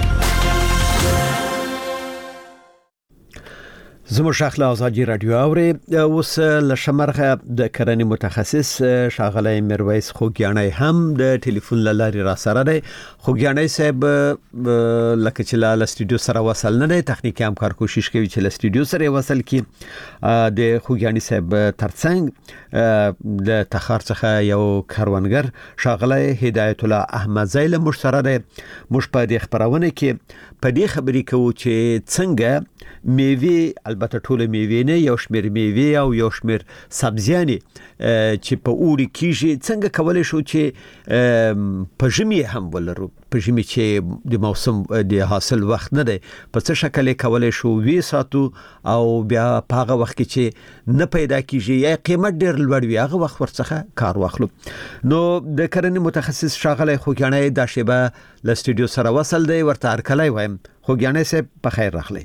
زموږ شاخله آزادي رادیو اوري. اوس لشمرغه د کرنې متخصص شاغله میرویس خوګیانی هم د ټلیفون لاري را سره دی. خوګیانی صاحب لکه چې له استودیو سره وصل نه دی، تخنیکی همکار کوشش کوي چې له استودیو سره وصل کی. د خوګیانی صاحب ترڅنګ د تخار څخه یو کاروانګر شاغله هدایت الله احمدزی له مشتره دی. مش په دې خبرونه کې په دې خبرې کوو چې څنګه میوه، البته ټول میوه نه، یو شمیر میوه او یو شمیر سبزیانې چې په اوړي کېږي، څنګه کولای شو چې په ژمي هم ولرو، په ژمي چې د موسم د حاصل وخت نه دی، په څه شکل کولای شو وی ساتو او بیا په هغه وخت کې چې نه پیدا کېږي یا قیمت ډیر لوړ وي، هغه وخت ورڅخه کار واخلو. نو د کرنې متخصص شاغله خوګیانی د شیبه له استودیو سره وصل دی، ورته هرکلی وایم. خوګیانی صاحب په خیر راغلی.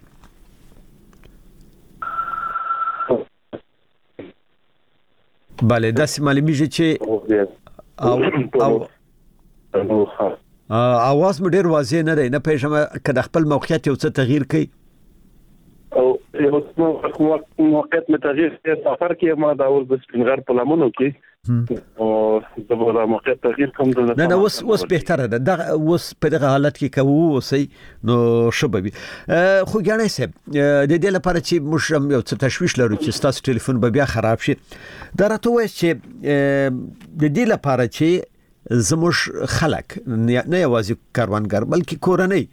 بله، داسې معلومیږي چې اواز مو ډیر واضح نه دی، نه پېژنم که د خپل موقعیت یو څه تغییر کوي او یو څه موقعیت می تغییر سفر کې ما دا ور د سپینغر په لمنو کې او د موقعیت تغییر کوم د نه اوس بهتره ده. دا اوس په دغه حالت کې کوو اوسئ نو شوبوي. خوګیانی صاحب، د دې لپاره چې موږ یو څه تشویش لرو چې ستاسو ټلیفون به بیا خراب شي، دا راته وایي چې د دې لپاره چې زموږ خلک نه یوازې کاروانګر بلکې کورنۍ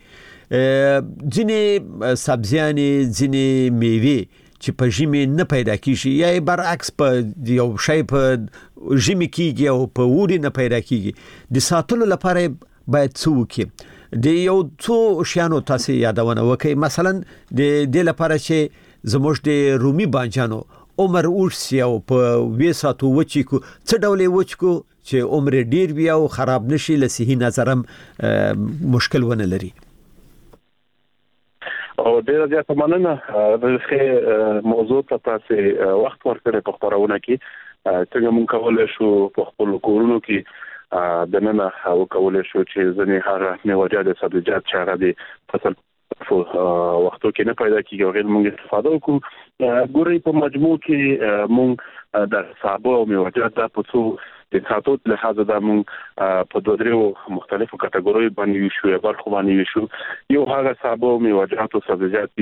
ځینې سبزیانې، ځینې میوې چې په ژمي نه پیدا کیږي یا برعکس په یو شی په ژمي کیږي او په اوړي نه پیدا کیږي، د ساتلو لپاره باید څه وکړي؟ د یو څو شیانو تاسو یادونه وکړئ. مثلا د دې لپاره چې زموږ د رومي بانجانو عمر اوسي او په وېساتو وچی کو څه ډول وچ کو چې عمر ډیر بیا او خراب نشي له صحي نظرم مشکل ونه لري. او ډیره زیاته مننه د موضوع ته تاسو وخت ورکړی په خبرونه کې څنګه مونږ کولای شو په خپل کورونو کې د نن هغه کولای شو چې ځنې هغه میوجات سبزیجات چې هغه د فصل وختو کې نه پیدا کیږي او غیر مونږ استفاده وکړو. ګوري په مجموع کې مونږ د سابه او میوجات په څو د ساتو له حاضر د مونږ په دوه درو مختلفو کټګوري باندې شو برخو باندې شو. یو هغه سابه او میوجات او سبزیجات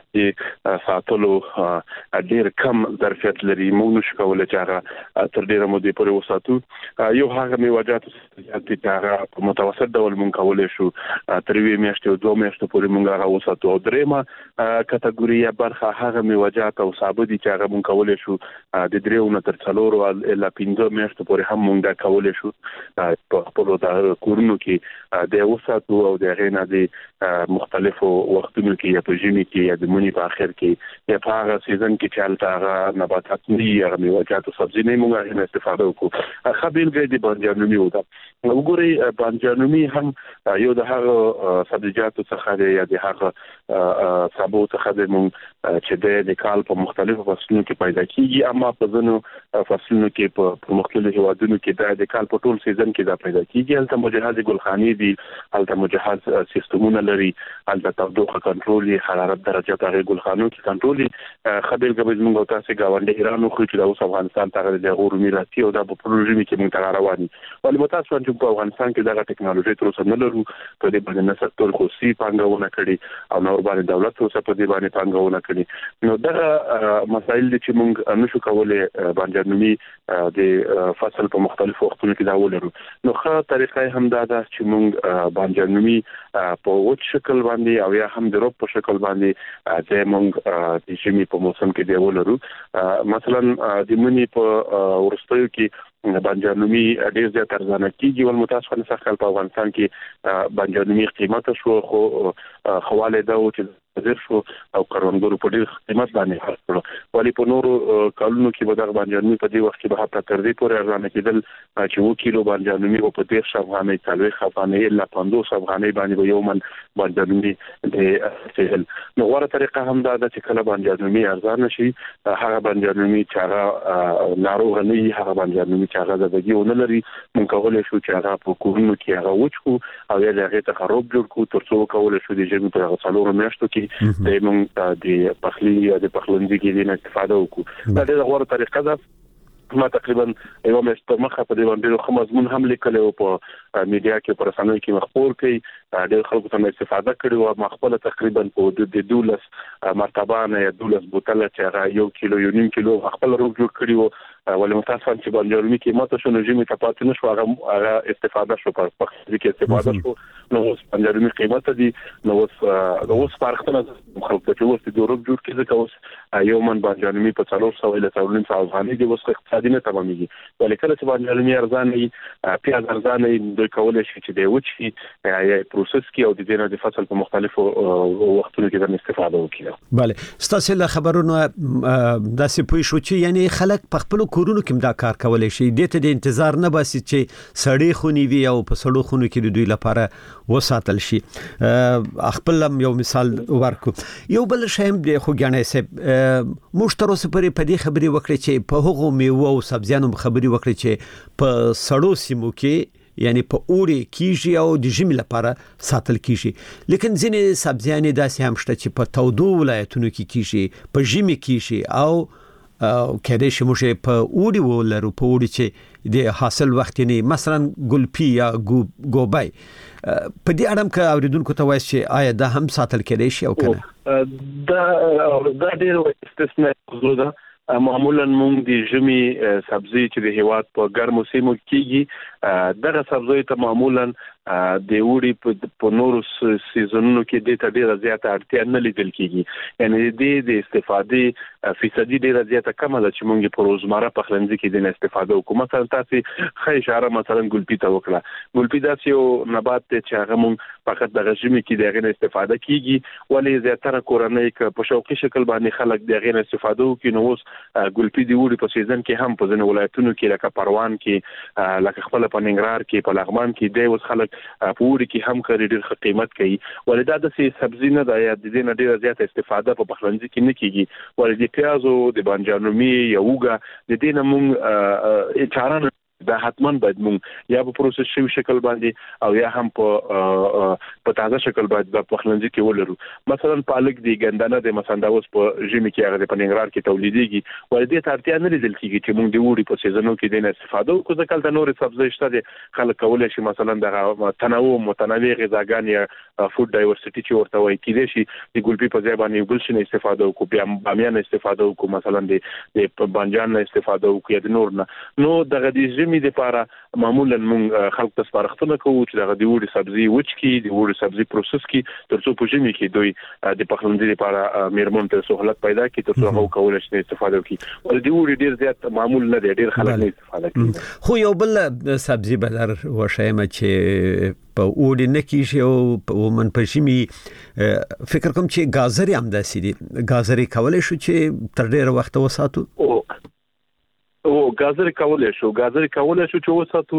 چې ساتلو ډیر کم ظرفیت لري مونږ نشو کولای چې هغه تر ډیره مودې پورې وساتو. یو هغه میوجات او سبزیجات چې هغه په متوسط ډول مونږ کولای شو تر 2 میاشتې او 2 میاشتې پورې مونږ هغه وساتو. او درېمه کټګوري برخه هغه میوجات او سابه دي چې هغه مونږ کولای شو د 3 نه تر 4 الا 5 میاشتې پورې هم مونږ دا کولای شو په خپل د کورونو کې د وساتو او د غینا د مختلفو وختونو کې یا په ژمي کې یا د منی په اخر کې یا په هغه سیزن کې چې هلته نباتات نه یا میوجات او سبزی نه مونږ نه استفاده وکړو. خبيل ګډي بانجانومي ودا وګوري بانجانومي هم یو د هغه سبزیجاتو څخه دی یا د هغه سابو څخه دی مونږ چې د کال په مختلفو فصلونو کې پیدا کیږي اما په ځینو فصلونو کې په مختلفو هوادونو کې د کال په ټول سیزن کې دا پیدا کیږي. هلته مجهز ګلخاني دي، هلته مجهز سیستمونه لري، هلته تودوخه کنټرول، حرارت درجات هغه ګلخانو کې کنټرول. خبر غوښمن موږ تاسو غونډه ایران خو چې د افغانستان ته د غوړ میراثي او د پروژې کې موږ ته رواني ولې متاسفانه چې په افغانستان کې دغه ټکنالوژي تر اوسه نه لرو. په دې باندې نه سکتور خصوصي پانګونه کړي او نور باندې دولت اوسه په دې باندې پانګونه کړي. نو دغه مسایل چې موږ نشو کولای بانجانومي د فصل په مختلفو وختونو کې دا ولرو. نو ښه طریقه هم دا ده چې موږ بانجانومي په وچ شکل باندې او یا هم د روب په شکل باندې چې موږ د ژمي په موسم کې دی ولرو. مثلا د منی په ورستیو کې بانجانومي ډیر زیات ارزانه کیږي ول متاسفانه څخه په افغانستان کې بانجانومي قیمت شو خو حواله دا و چې زیر شو او کروندګرو په ډیر قیمت باندې خرڅ ولی په نورو کالونو کې به د بانجانومي په دې وخت کې به حتی تر دې پورې ارزانه کېدل چې 1 کیلو بانجانومي په 10 افغانۍ 40 افغانۍ الا 50 افغانۍ باندې به یو من بانجانومي د سهل. نو غوړه طریقه هم دا چې کله بانجانومي ارزانه شي هغه بانجانومي چې هغه ناروغ نه وي هغه بانجانومي چې هغه زدګي ونه لري مونږ کولای شو چې هغه په کورونو کې هغه وچو او یا هغه ته خراب جوړ کو ترڅو کولای شو د ژمي په غسالو میاشتو کې د مونږ د پخلی یا د پخلنځي کې د استفاده وکړو. دا ډېره غوړه طریقه ده. ما تقریبا یو مېشت په مخه په دې باندې خو مضمون هم لیکل او په میډیا کې پر رسنۍ کې مخبور کړي ډېر خلکو ته استفاده کړي او مخبل تقریبا په حدود د 12 مرتبه نه یا 12 بوتل چې هغه 1 کیلو 1.5 کیلو خپل روغ جوړ کړي او ولې متاسفانه چې بانجانومي کې ماته شو نو ژمي ته پاتې نشو هغه استفاده شو په پخلي کې استفاده شو. نو اوس بانجانومي قیمت دي نو اوس فرق نه خلکو ته اوس د روغ جوړ کې ځکه اوس یو من بانجانومي په 400 اله 400 افغانۍ دی اوس اقتصادي نه تمامېږي. ولې کله چې بانجانومي ارزانه پیاز ارزانه د کولای شي چې د وچی یا پروسس کې او د دې نه د فصل په مختلفو وختونو کې د استفاده وکړي. bale ستاسو له خبرونو داسې پوه شو چې یعنی خلک په خپل کورونو کې دا کار کولای شي دته د انتظار نه باسي چې سړی خونی وي او په سړو خونو کې د دوی لپاره وساتل شي. خپل یو مثال ورکو یو بل شایم د خوګانې سه مشترو سپری په دې خبري وکړي چې په هغو میوه او سبزیانو خبري وکړي چې په سړو سیمو کې یعنی په اوري کیږي او د ژمي لپاره ساتل کیږي لیکن ځینې سبزیانې داسې هم شته چې په تودو ولایتونو کې کیږي په ژمي کیږي او کله چې موږ په اوري ولرو په اوري چې د حاصل وخت نه مثلا ګلپی یا ګوبای په دې اړه که اوریدونکو ته وایي چې آیا دا هم ساتل کېدای شي او کنه دا ډېر استثناء ده. معمولا مونږ د ژمي سبزی چې د هیواد په ګرمو سیمو کېږي دغه سبزی ته معمولا د وړي په نورو سیزونونو کې د ډیره زیاته اړتیا نه لیدل کیږي یعنی د استفادې فیصدي ډیره زیاته کم ده چې موږ په روزمره پخلنځي کې د استفاده وکړو. مثلا تاسو خې اشاره مثلا ګلپي ته وکړه. ګلپي داسې یو نبات دی چې هغه موږ فقط د غشمي کې دغه استفاده کیږي ولې زیاتره کورنۍ ک په شوقي شکل باندې خلک دغه استفاده کوي. نو اوس ګلپي دی وړي په سیزن کې هم په ځینو ولایتونو کې لکه پروان کې لکه خپل په ننګرهار کې په لغمان کې د اوس خلک په وړي کې هم کړي ډېر قیمت کوي ولې دا د سبزی نه د یا د دې نه ډېر زیات استفاده په پخلنځي کې نه کیږي ولې د پیازو د بانجانومي یا وګه د دې نه مونږ چارانه دا حتمان باید مونږ یا په پروسس شوی شکل باندې او یا هم په تازه شکل باید په پخلنځي کې ولرو. مثلا پالک دی ګندنه د مثلا اوس په ژمي کې هغه په ننګرهار کې تولیدېږي ولې دې ترتیا نه لیدل کیږي چې مونږ د وړي په سیزنو کې د استفاده وکړو. ځکه د نورې سبزی شته د خلک کولای شي مثلا د متنوع غذاګان یا فود ډایورسټي چې ورته وایي کېدای شي د ګلپي په ځای باندې ګل شنه استفاده وکړو بیا بامیان استفاده وکړو مثلا د بانجان استفاده وکړو یا د نور نه. نو دغه د ژمي لپاره معمولا مونږ خلک ته سپارښتنه کوو چې دغه د وړي سبزی وچ کی د وړي سبزی پروسس کی ترڅو په ژمي کې دوی د پخلنځي لپاره میرمن ته سہولت پیدا کړي ترڅو هغه کولای شي استفاده وکړي. ول د وړي ډیر زیات معمول نه دی ډیر خلک نه استفاده کوي. خو یو بل سبزی بدر وشایم چې په وړي نه کیږي او ومن په ژمي فکر کوم چې گازري هم داسې دي گازري کولای شو چې تر ډیره وخت وساتو گازري کولای شو چې وساتو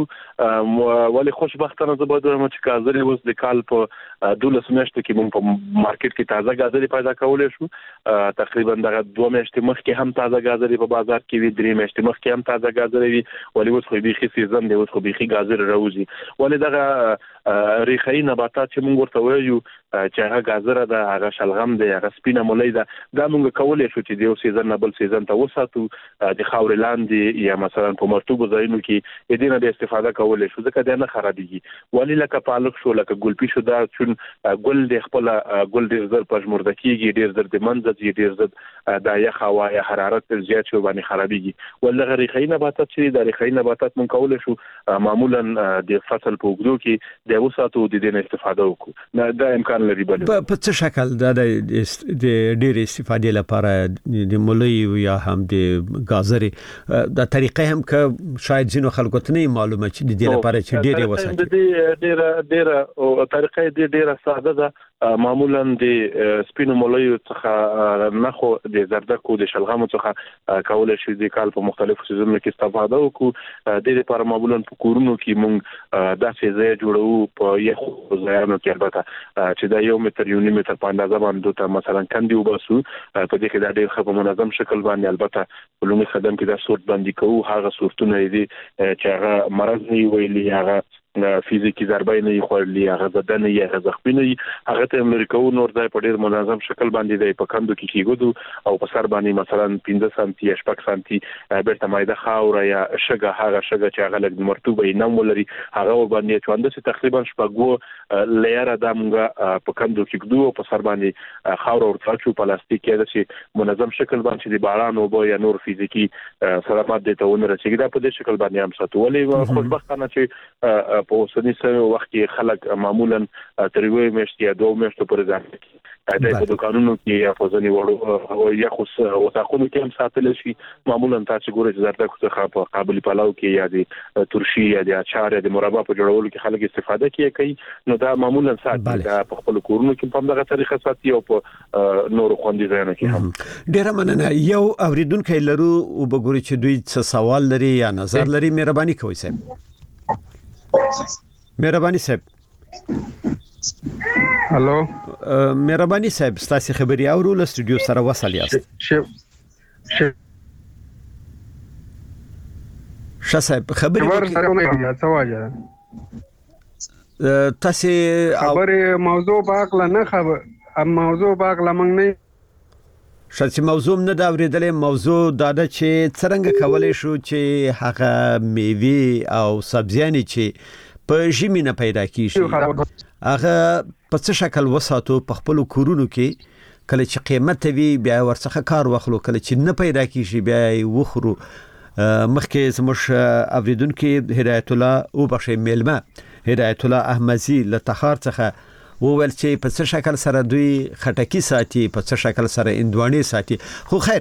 ولې خوشبختانه زباده چې گازري اوس د کال په 12 میاشتو کې موږ په مارکیټ کې تازه گازري پیدا کولای شو. تقریبا دغه 2 میاشتې مخکې هم تازه گازري په بازار کې وي 3 میاشتې مخکې هم تازه گازري وي ولې اوس خو بيخي سیزن دی اوس خو بيخي گازري راوځي ولې دغه ریخي نباتات چې موږ ورته وایو چې هغه گازره ده هغه شلغم ده هغه سپینه مولای ده دا موږ کولای شو چې د یو سیزن نه بل سیزن ته وساتو د خاورې لاندې یا مثلا په مرطوبه ځایونو کې د دې نه د استفاده کولای شو ځکه دا نه خرابېږي. ولې لکه پالک شو لکه ګلپي شو دا چون ګل د خپل ګل ډیر زر پژمرده کیږي ډیر زر د منځ ډیر زر د یخ هوا یا حرارت زیات شو باندې خرابېږي. ولې غریخي نباتات چې د غریخي نباتات موږ کولای شو معمولا د فصل په وګړو کې د وساتو د دې نه استفاده وکړو. دا امکان لري. په څه شکل د ډېر استفادې لپاره د مولای یا هم د گازري د طریقې هم که شاید ځینو خلکو ته نه معلومه چې د دې لپاره چې ډېر وساتي ډېر او طریقې ډېر ساده ده. معمولا د سپینو مولای څخه نه خو د زردکو د شلغمو څخه کولای شي د کال په مختلفو سیزنونو کې استفاده وکړو. د دې لپاره معمولا په کورونو کې موږ داسې ځای جوړو په یخو ځایونو کې البته چې دا 1 متر یو متر په اندازه باندې ته مثلا کندي وباسو په دې کې دا ډېر په منظم شکل باندې البته علومي خدمت کې دا صورت باندې کوو هغه صورتونه دي چې هغه مرض نه ویلي هغه فزیکی ضربه نه خورلي هغه بدن یې هغه زخمي هغه ته امریکا نور ځای په ډېر منظم شکل باندې دی په کندو کې کیږي او په سر باندې مثلا 15 سانتي یا 6 سانتي بیرته مایده خاور یا شګه هغه شګه چې هغه لګ مرطوبه نه ولري هغه باندې چوند چې تقریبا شپږو لیر د موږ په کندو کې ګدو په سر باندې خاور او ټاچو پلاستیک کې د منظم شکل باندې د باران او یا نور فزیکی سلامت د تاون رسیدي په دې شکل باندې هم ساتو. ولې خوشبختانه چې په اوسنی وخت کې خلک معمولا تر 2 میاشتې یا 2 میاشتو پورې ځان د په دکانونو کې یا په ځنی وړو یا خو وساخونو کې هم ساتل شي. معمولا تاسو ګورئ چې زردکو څخه په قابل پلاو کې یا د ترشي یا د اچار یا د مربا په جوړولو کې خلک استفاده کوي. نو دا معمولا ساتي په خپل کورونو کې په دغه طریقه ساتي او په نورو خوندې ځایونو کې هم. ډیره مننه. یو اوریدونکو لرو او بګوري چې دوی څه سوال لري یا نظر لري مهرباني کوئ صاحب. مهرباني صاحب. هالو مهرباني صاحب ستاسو خبري اورو له استودیو سره وصل یاست. صاحب خبري تاسو خبره موضوع باغله نه خبر موضوع باغله موږ نه شته موضوع نه دا ورېدلې موضوع دا ده چې څنګه کولای شو چې هغه میوه او سبزیانې چې په ژمي نه پیدا کیږي هغه په څه شکل وساتو په خپل کورونو کې کله چې قیمت وي بیا ورڅخه کار واخلو کله چې نه پیدا کیږي بیا وخورو. مخکې زموږ اوریدونکو هدایت الله او بخښي میلمه هدایت الله احمدی له تخار څخه وویل چې په څه شکل سره دوی خټکی ساتي، په څه شکل سره اندواني ساتي. خو خیر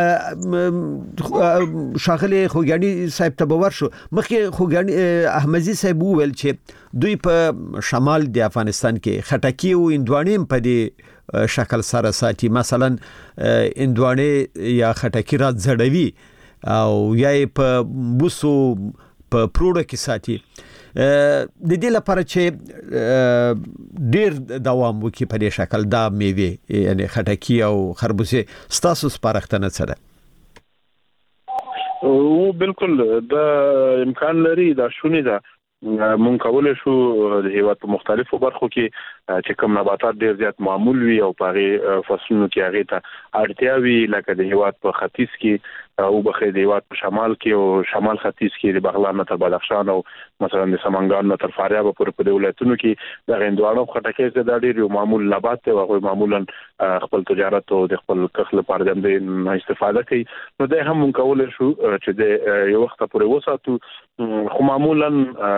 شاغله خوګانی صاحب ته باور شو. مخکې خوګانی احمدی صاحب وویل چې دوی په شمال د افغانستان کې خټکی او اندواني په دې شکل سره ساتي. مثلا اندواني یا خټکی را زړوي او یا په بوسو په پروډه کې ساتي. د دې لپاره چې ډیر دوام وکړي په دې شکل دا میوه یعنی خټکی او خربوزه ستاسو سپارښتنه څه ده؟ او بالکل دا امکان لري، دا شونې ده. مونږ کولای شو د هیواد په مختلفو برخو کې چې کوم نباتات ډیر زیات معمول وي او په فصلونو کې هغه ته اړتیا وي، لکه د هیواد په ختیځ کې او بخې د هیواد په شمال کې او شمال ختیځ کې د بغلان تر بدخشان او مثلا د سمنګان تر فاریاب پورې په ولایتونو کې د غندوانو خټکې د ډیر یو معمول نبات دی او معمولا خپل تجارت او د خپل کښ لپاره د استفاده کوي. نو دا هم مونږ کولای شو چې د یو وخت پورې وساتو. خو معمولا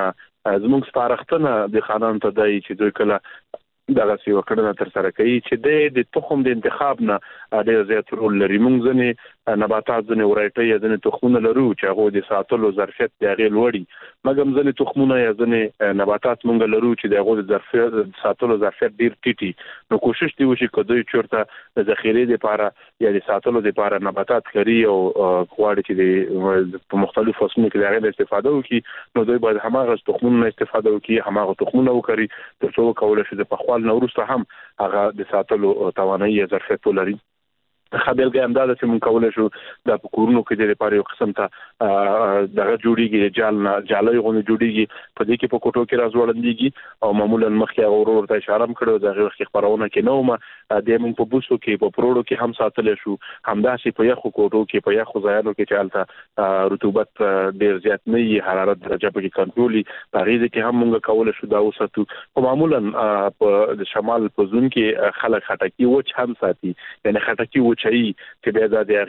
زموږ سپارښتنه د خانان ته دی چې دوی کله دغه څه وکړنه تر سره کوي چې د تخم د انتخاب نه ډېر زیات رول لري. موږ ځنې نباتات ځنې ورایټي یا ځنې تخمونه لرو چې هغه د ساتلو ظرفیت د هغې لوړي، مګر ځنې تخمونه یا ځنې نباتات موږ لرو چې د هغه د ظرفیت ساتلو ظرفیت ډېر ټیټي. نو کوشش دی وشي که دوی چورته د ذخیرې لپاره یا د ساتلو لپاره نباتات لري او غواړي چې په مختلفو فصلونو کې د هغې استفاده وکړي، نو دوی باید هماغه تخمونه استفاده وکړي، هماغه تخمونه وکړي تر څو وکولی شي د پخوال نه وروسته هم هغه د ساتلو توانایي یا ظرفیت ولري. خبرګه اندازه چې مونږ کولای شو د کورونو کې د لپاره یو قسم ته دغه جوړیږي جالۍ غونې جوړیږي، په دې کې په کوټو کې راځوړندېږي او معمولا مخکې هغه ورته اشاره کړو دغه وخت خبرونه کې نو ما د مونږ په بوسو کې په پروړو کې هم ساتل شو، همداسې په یخو کوټو کې په یخو ځایونو کې چې البته رطوبت ډیر زیات نه وي، حرارت درجه په کې کنټرولي، په دې کې هم مونږ کولای شو دا وساتو. او معمولا په شمال په زون کې خلک خټکی وچ هم ساتي، یعنی خټکی چي چې بیا د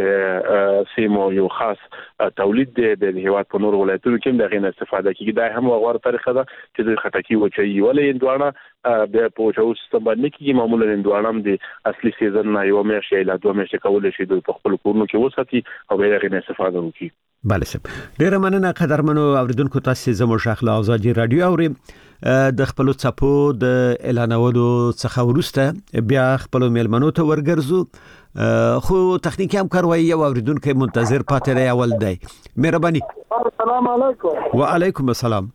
هغه سیمو یو خاص تولید دی د هیواد په نور ولایتونو کې د غین استفاده کیږي. دا هم غوړ طریقه ده چې د خټکی وچي ولې اندوانه بیا په چو سیستم باندې کې معمولا اندوانه د اصلي سیزن نه یو میاشت یا دوه میاشتې کولای شي د خپل کورونو کې وساتي او بیا غین استفاده وکړي. بله سم، ډیره مننه قدرمنو اوریدونکو. تاسو زموږ شاخله آزادي رادیو اوري د خپل چپو د اعلانولو څخه ورسته بیا خپل میلمنو ته ورګرځو، خو تخنیکی همکاروي یو اوریدونکو منتظر پاتې دی. اول دی مهرباني. السلام علیکم. وعلیکم السلام.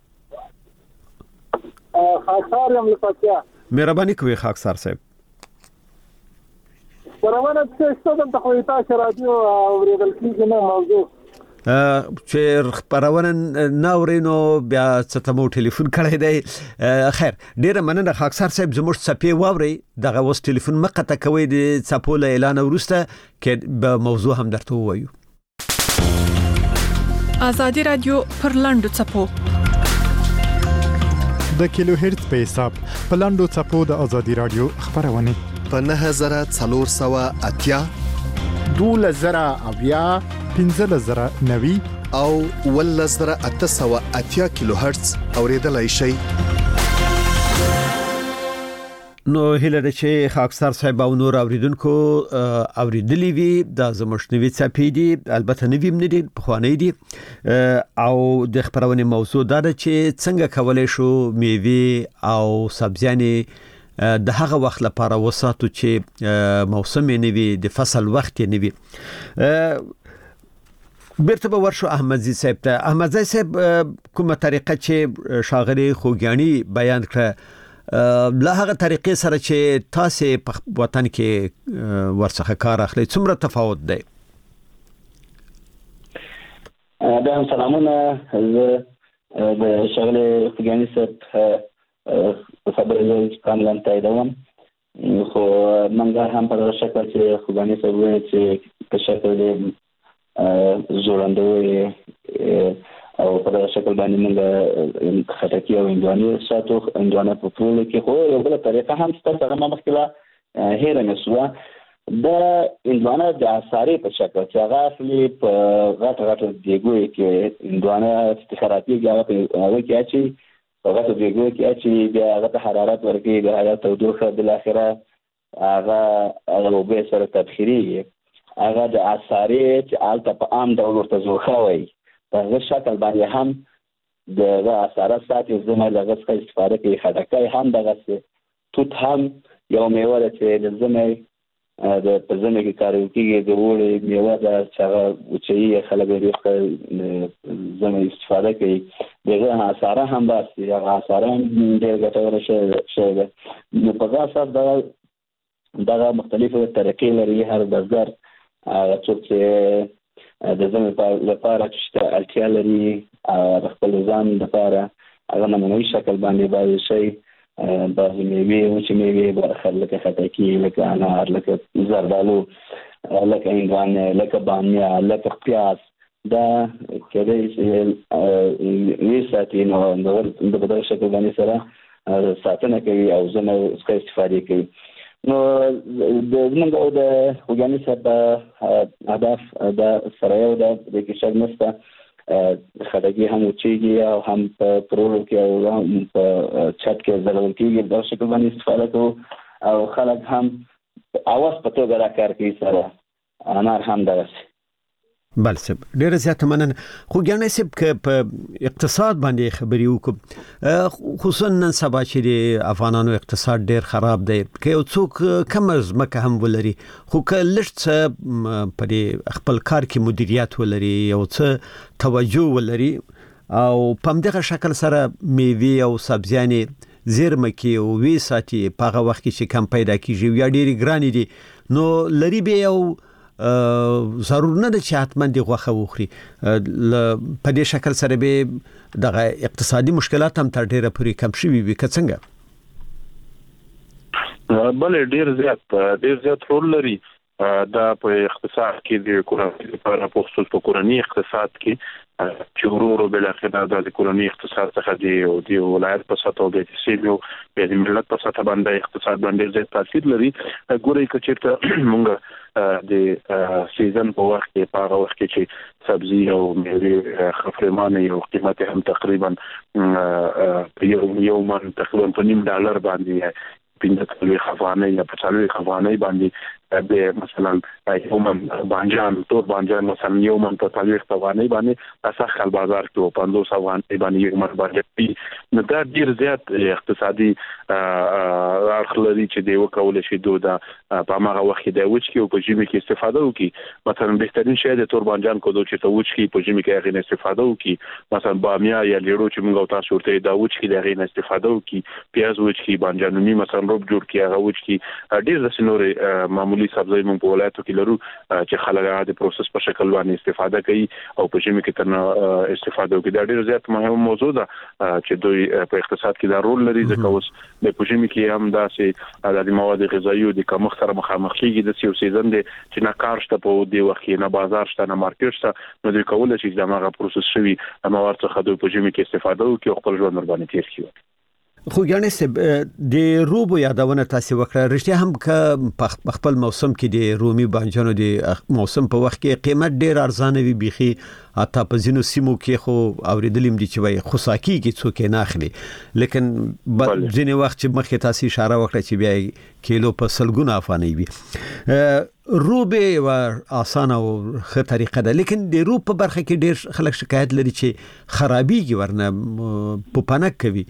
خاکسار یم لپاره. مهرباني کوي خاکسار صاحب. ورونه چې څه د خو تاسو رادیو اوریدل کیږي نو موضوع چې خبرونه ناورینو بیا ستمو ټلیفون کړی دی. خیر ډیره مننه خاکسار صاحب. زموږ صفي واوري دغه وس ټلیفون مقطع کوي د صفول اعلان ورسته کې به موضوع هم درته وایو. آزادي رادیو پر لاندو صفو د کیلو هرتز په حساب په لاندو صفو د آزادي رادیو خبرونه په 9480 2000 1590 او 1880 کیلو هرتز اوریدلای شي. نو هله د چې خاکسار صاحب او نور اوریدونکو اوریدلی وی د زمشنوي صفې دي، البته نوی هم نه دي، پخوانی دي. او د خبرونه موضوع دا ده چې څنګه کولای شو میوه او سبزیانې د هغه وخت لپاره وساتو چې موسم نه وي، د فصل وخت نه وي. بیرته به ورشو احمدزی صاحب ته. احمدزی صاحب کومه طریقه چې شاغلی خوګیانی بیان کړه له هغه طریقې سره چې تاسو په وطن کې ورڅخه کار اخلي څومره تفاوت دی؟ دا سلامونه. د شاغلی خوګیانی صاحب خبرې کاملا تاییدوم، خو منګه هم په شکل چې خوګیانی صاحب وایي چې په شکل زورندوی او په شکل باندې موږ خټکی او اندواني ساتو. اندوانه په ټول کې خو یو بل طریقه هم ستاسو سره مخکله هیر نه سو د اندوانه د اثارې په شکل چې هغه اصلي په غټ دیګوي کې اندوانه استخراطي هغه کې اچي هغه ته دیګو کې چې بیا هغه ته حرارت ورکړي د حیات تودوخه بل اخره هغه به سره تبخیری هغه د اثاري چې آلته په عام ډول ورته زوخه وي په هغه شکل باندې هم د اثارات ساتي زموږ دغه څخه استفاده کوي. خټکای هم دغه توت هم یو میوه ده چې د زموږ د په زموږ کې کارول کېږي د وړې میوه ده چې هغه چې خلک یې زموږ استفاده کوي. دغه اثاره هم باسي هغه اثاره هم ډېر ګټور شی ده. نو په هغه اساس دغه مختلفو طریقې لري. هر بزګر څوک چې د زموږ لپاره چې اړتیا لري د خپل ځان لپاره هغه نمونهي شکل باندې بعضې شی بعضې میوې وچې میوې لکه خټکي لکه انار لکه زردالو لکه هندوانه لکه بامیه لکه پیاز دا کېدای شي وساتي نو د بدل شکل باندې سره ساتنه کوي او زموږ څخه استفاده کوي. نو د زموږ د وګیاني صاحب هدف د سره یو د کې شک نشته. خټکي هم وچېږي او هم په پرولو کې او هم په چت کې ځړول کېږي. دا شکل باندې استفاده کوو او خلک هم اواز په توګه دا کار کوي. سره انار هم دغسې. بل صاحب ډېره زیاته مننه. خو ګیانی صاحب که په اقتصاد باندې خبرې وکړو خصوصا نن سبا چې د افغانانو اقتصاد ډېر خراب دی که یو څوک کمه ځمکه هم ولري خو که لږ څه په خپل کار کې مدیریت ولري یو څه توجه ولري او په همدغه شکل سره میوې او سبزیانې زیرمه کې او وی ساتي په هغه وخت کې چې کم پیدا کېږي یا ډېرې ګرانې دي نو لري به یو ضرور نه ده چې حتما دی غوښه وخوري. په دې شکل سره به دغه اقتصادي مشکلات هم تر ډیره پورې کم شوي وي که څنګه؟ بله ډیر زیات رول لري دا په اقتصاد کې د کورنۍ لپاره په خصوص په کورنۍ اقتصاد کې چې ورو بل اخر د کورنۍ اقتصاد څخه د ولایت په سطح د سیمو د ملت په سطح باندې اقتصاد باندې زیات تاثیر لري. ګورئ که چېرته مونږ د سیزن په وخت کې په هغه وخت کې چې سبزي او میوې خفرمانه یو قیمت هم تقریبا یو من تقریبا په $9 باندې 15 افغانۍ یا 50 افغانۍ باندې به مثلا یو من بانجان تور بانجان مثلا یو من په 50 افغانۍ باندې اساس بازار کې 50 افغانۍ باندې یو من باندې نو دا ډیر زیات اقتصادي اړخ لري چې دی وکول شي دا په هغه وخت کې د وچ کې او په ژمي کې استفاده وکړي. مثلا بهترین شی د تور بانجان کو چې ته وچ کې په ژمي کې هغه استفاده وکړي. مثلا بامیه یا لیړو چې موږ تاسو ورته دا وچ کې هغه استفاده وکړي. پیاز وچ کې بانجانونی مثلا روب جوړ کې هغه وچ کې ډیر د سينوري معمولی سبزی مونږ په ولایتو کې لرو چې خلک د پروسس په شکل باندې استفاده کوي او په ژمي کې تر استفاده کوي. دا ډیر زیات مهمه موضوع ده چې دوی په اقتصاد کې دا رول لري ځکه اوس د په ژمي کې هم داسې د مواد غذایی او د کمښت سره مخامخ کیږي د یو سیزن دی چې نه کار شته په دې وخت کې نه بازار شته نه مارکیټ شته نو دوی کولای شي چې دا پروسس شوی مواد څخه دوی په ژمي کې استفاده وکړي او خپل ژوند باندې تیر کړي. خو ګیانی صاحب د روبو یادونه تاسو وکړه رښتیا هم که په خپل موسم کې د رومي بانجانو د موسم په وخت کې قیمت ډیر ارزانه وي بيخي حتی په ځینو سیمو کې خو اوریدلیم دي چې وای خصاکی کې څوک نه اخلي لیکن ځینې وخت چې مخکې تاسو اشاره وکړه چې بیا کیلو په سلګونه افغانۍ وي. روبه و اسانه او ښه طریقه ده لیکن د روب په برخه کې ډیر خلک شکایت لري چې خرابېږي ورنه په پنک کوي.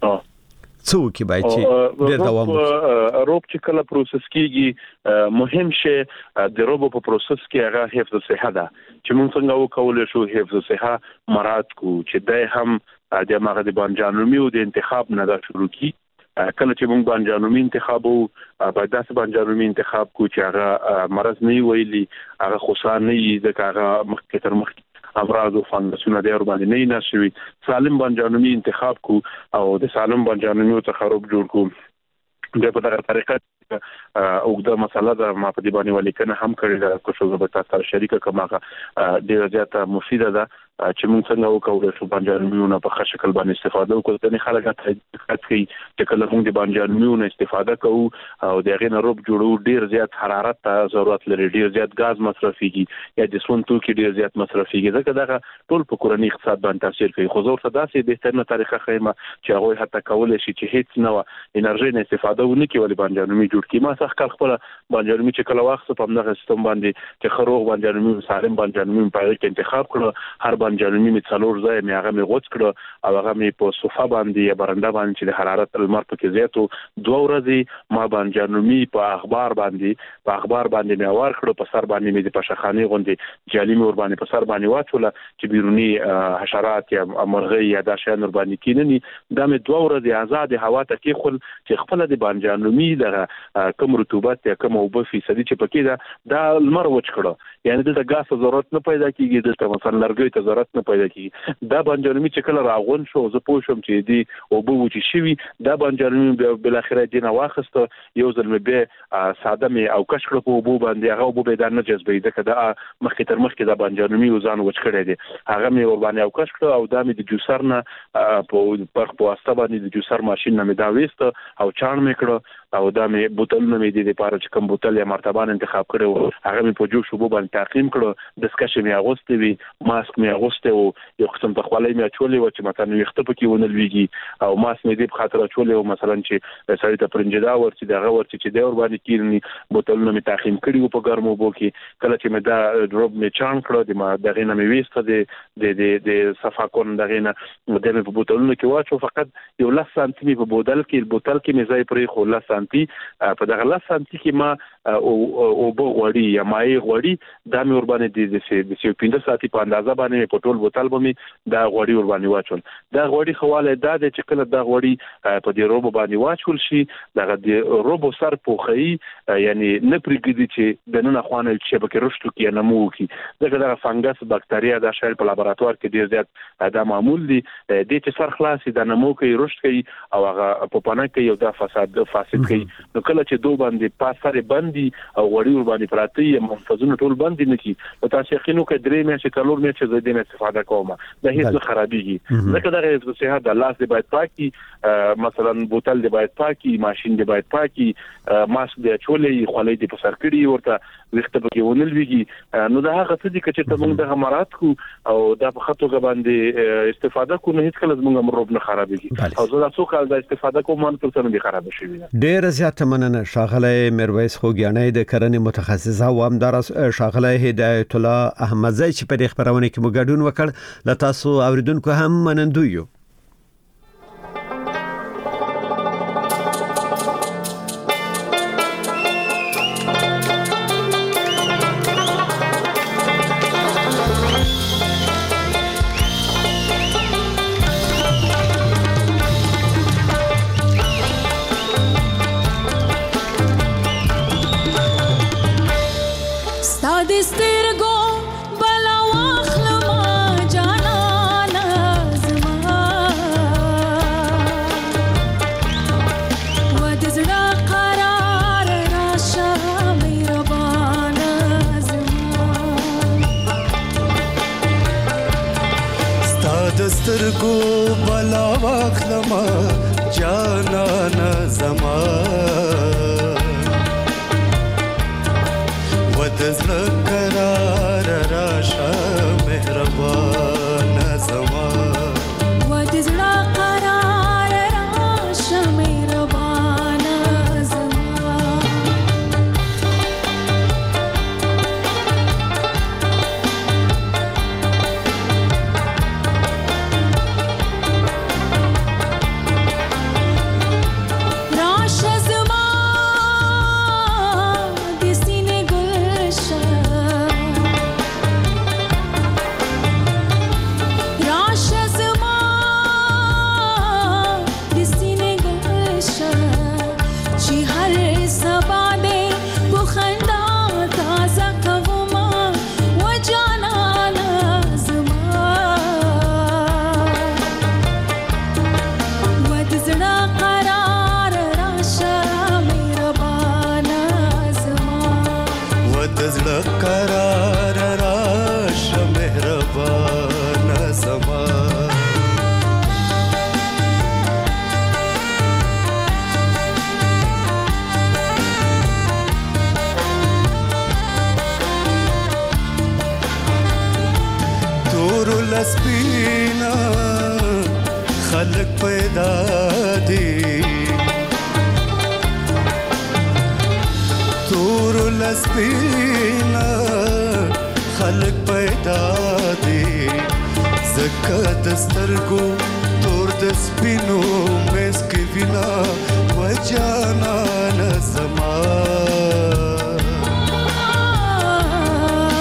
څو کې باید چې ډېر دوام وکړي. روب چې کله پروسس کیږي مهم شی د روب په پروسس کې هغه حفظ صحه ده چې موږ څنګه وکولای شو حفظ صحه مراد کو چې د هم د ماغه د بانجانومي او د انتخاب نه دا شروع کی کله چې موږ بانجانومي انتخابو باید داسې بانجانومي انتخاب کو چې هغه مرض نه ویلي هغه خصان نه یي ځکه هغه مخکې تر مخکې امراض او فنګسونه د اورباندې نه نشوي. سالم بانجانومي انتخاب کو او د سالم بانجانومي تخرب جوړ کو د په دغه طریقه او د مسله د ما په دی باندې ولیکنه هم کړی دا کوشش به تاسو سره شریک کوم هغه ډیره زیاته مفیده ده چې موږ څنګه وکولای شو بانجانونه په ښه شکل باندې استفاده وکړو. ځینې خلک حقیقت کوي چې کله موږ د بانجانونه استفاده کوو او د هغې نه روب جوړو ډیر زیات حرارت ته ضرورت لري، ډیر زیات غاز مصرفيږي یا د سون توکي ډیر زیات مصرفيږي، ځکه دا ټول په کورنۍ اقتصاد باندې تاثیر کوي. خو زه ورته داسې بهترینه طریقه ښیم چې هغوی حتی کولی شي چې هیڅ نه انرژي نه استفاده ونه کړي ولې بانجانومي جوړ کړي. ما څخه کال خپله بانجانومي چې کله واخیسته په همدغه سیستم باندې چې ښه روغ بانجانومي سالم بانجانومي په هغې کې انتخاب کړه. هر بانجانومي مې 4 ځایه مې هغه مې غوڅ کړه او هغه مې په صوفه باندې یا برنډه باندې چې د حرارت لمر پکې زیات و 2 ورځې ما بانجانومي په اخبار باندې مې اوار کړه، په سر باندې مې د پشخانې غوندې جالي مې ور باندې په سر باندې واچوله چې بیروني حشرات یا مرغۍ یا دا شیان ور باندې کینني. دا مې 2 ورځې آزاد هوا ته کېښول چې خپله د بانجانومي دغه کم رطوبت یا کم اوبه فیصدي چې پکې دا لمر وچ کړه، یعنې دلته ګاز ته ضرورت نه پیدا کېږي، دلته مثلا لرګیو ته ضرورت نه پیدا کېږي. دا بانجانومي چې کله راغون شو زه پوه شوم چې دې اوبه وچې شوي، دا بانجانومي بالاخره دې نه واخیسته، یو ځل مې بیا ساده مې اوکش کړه په اوبو باندې، هغه اوبه به دا نه جذبوي ځکه دا مخکې تر مخکې دا بانجانومي ځان وچ کړی دی. هغه مې ور باندې اوکش کړه او دا مې د جوسر نه په واسطه باندې د جوسر ماشین نه مې دا ویسته او چاڼ مې کړه او دا مې بوتلونه مې د لپاره چې کوم بوتل یا مرتبان انتخاب کړی و هغه مې په جوش اوبو باندې تعقیم کړه، دستکشې مې اغوستې وي، ماسک مې اغوستی و، یو قسم ته خولۍ مې اچولې وه چې مثلا ویښته پکې ونه لویږي او ماسک مې دې په خاطر اچولې و مثلا چې سړي ته پرنجدا ورچې د هغه ورچې چې دی ور باندې کېني. بوتلونه مې تعقیم کړي وو په ګرمو اوبو کې. کله چې مې دا ډروب مې چاڼ کړه د دغې نه مې ویسته د صفاکون دغې نه د مې په بوتلونو کې واچو، فقط یو 10 سانتي مې په بوتل کې مې ځای پرې خو 10 سانتي په دغه 10 سانتي کې ما اوبه غوړي یا مایع غوړي دا مې ور باندې د 15 ساعتي په اندازه باندې په ټول بوتل باندې دا غوړي ور باندې واچول. دا غوړي خواله دا د چې کله دا غوړي په دې روبو باندې واچول شي دغه د روبو سر پوخي یعنی نه پرېږدي چې د نن خوانه چې به کې رشتو کې نمو کی، دغه د فنګس بکتریا د شایل په لابراتوار کې ډیر زیات دا معمول دي د چې سر خلاصي د نمو کوي رشد کوي او هغه په پانه کې یو د فاسد کوي. نو کله چې دوه باندې پاسره بندي او غوړي ور باندې پراته یي منفذونه ټول باندې نه کی او تاسو یقینو کې درې مې چې کلور مې چې زه دې استفاده کوم د هیڅ خرابېږي ځکه دا هیڅ صحت د الله دې باید پاکي، مثلا بوتل دې باید پاکي، ماشين دې باید پاکي، ماسک دې چولې خولې دې په سر کړی ورته وخت به کې ونل ویږي. نو دا هغه څه دي چې ته موږ د همارات کو او دا په خطو باندې استفاده کو نه هیڅ کله موږ مروب نه خرابېږي او زه تاسو کال دا استفاده کوم ان تر څنګه خراب شي. ډېر زیات مننه شاغله میرویس خوګیانې د کرنې متخصص او همدار شاغله هدایت الله احمدزی چې په خبرونه کې مو ګډون وکړ. ل تاسو اوریدونکو هم منندوی یو. سترګو بلا واخلما جانانا زما ودزړه قرار راشه مهربان زما ودزړه قرار راشه مهربان زما قرار راشه مهربان لسپینا خلق پیدا دي تور لسپینا خلق پیدا دي زکه دسترګو تور د سپینو مس کې وینا وجانا نزما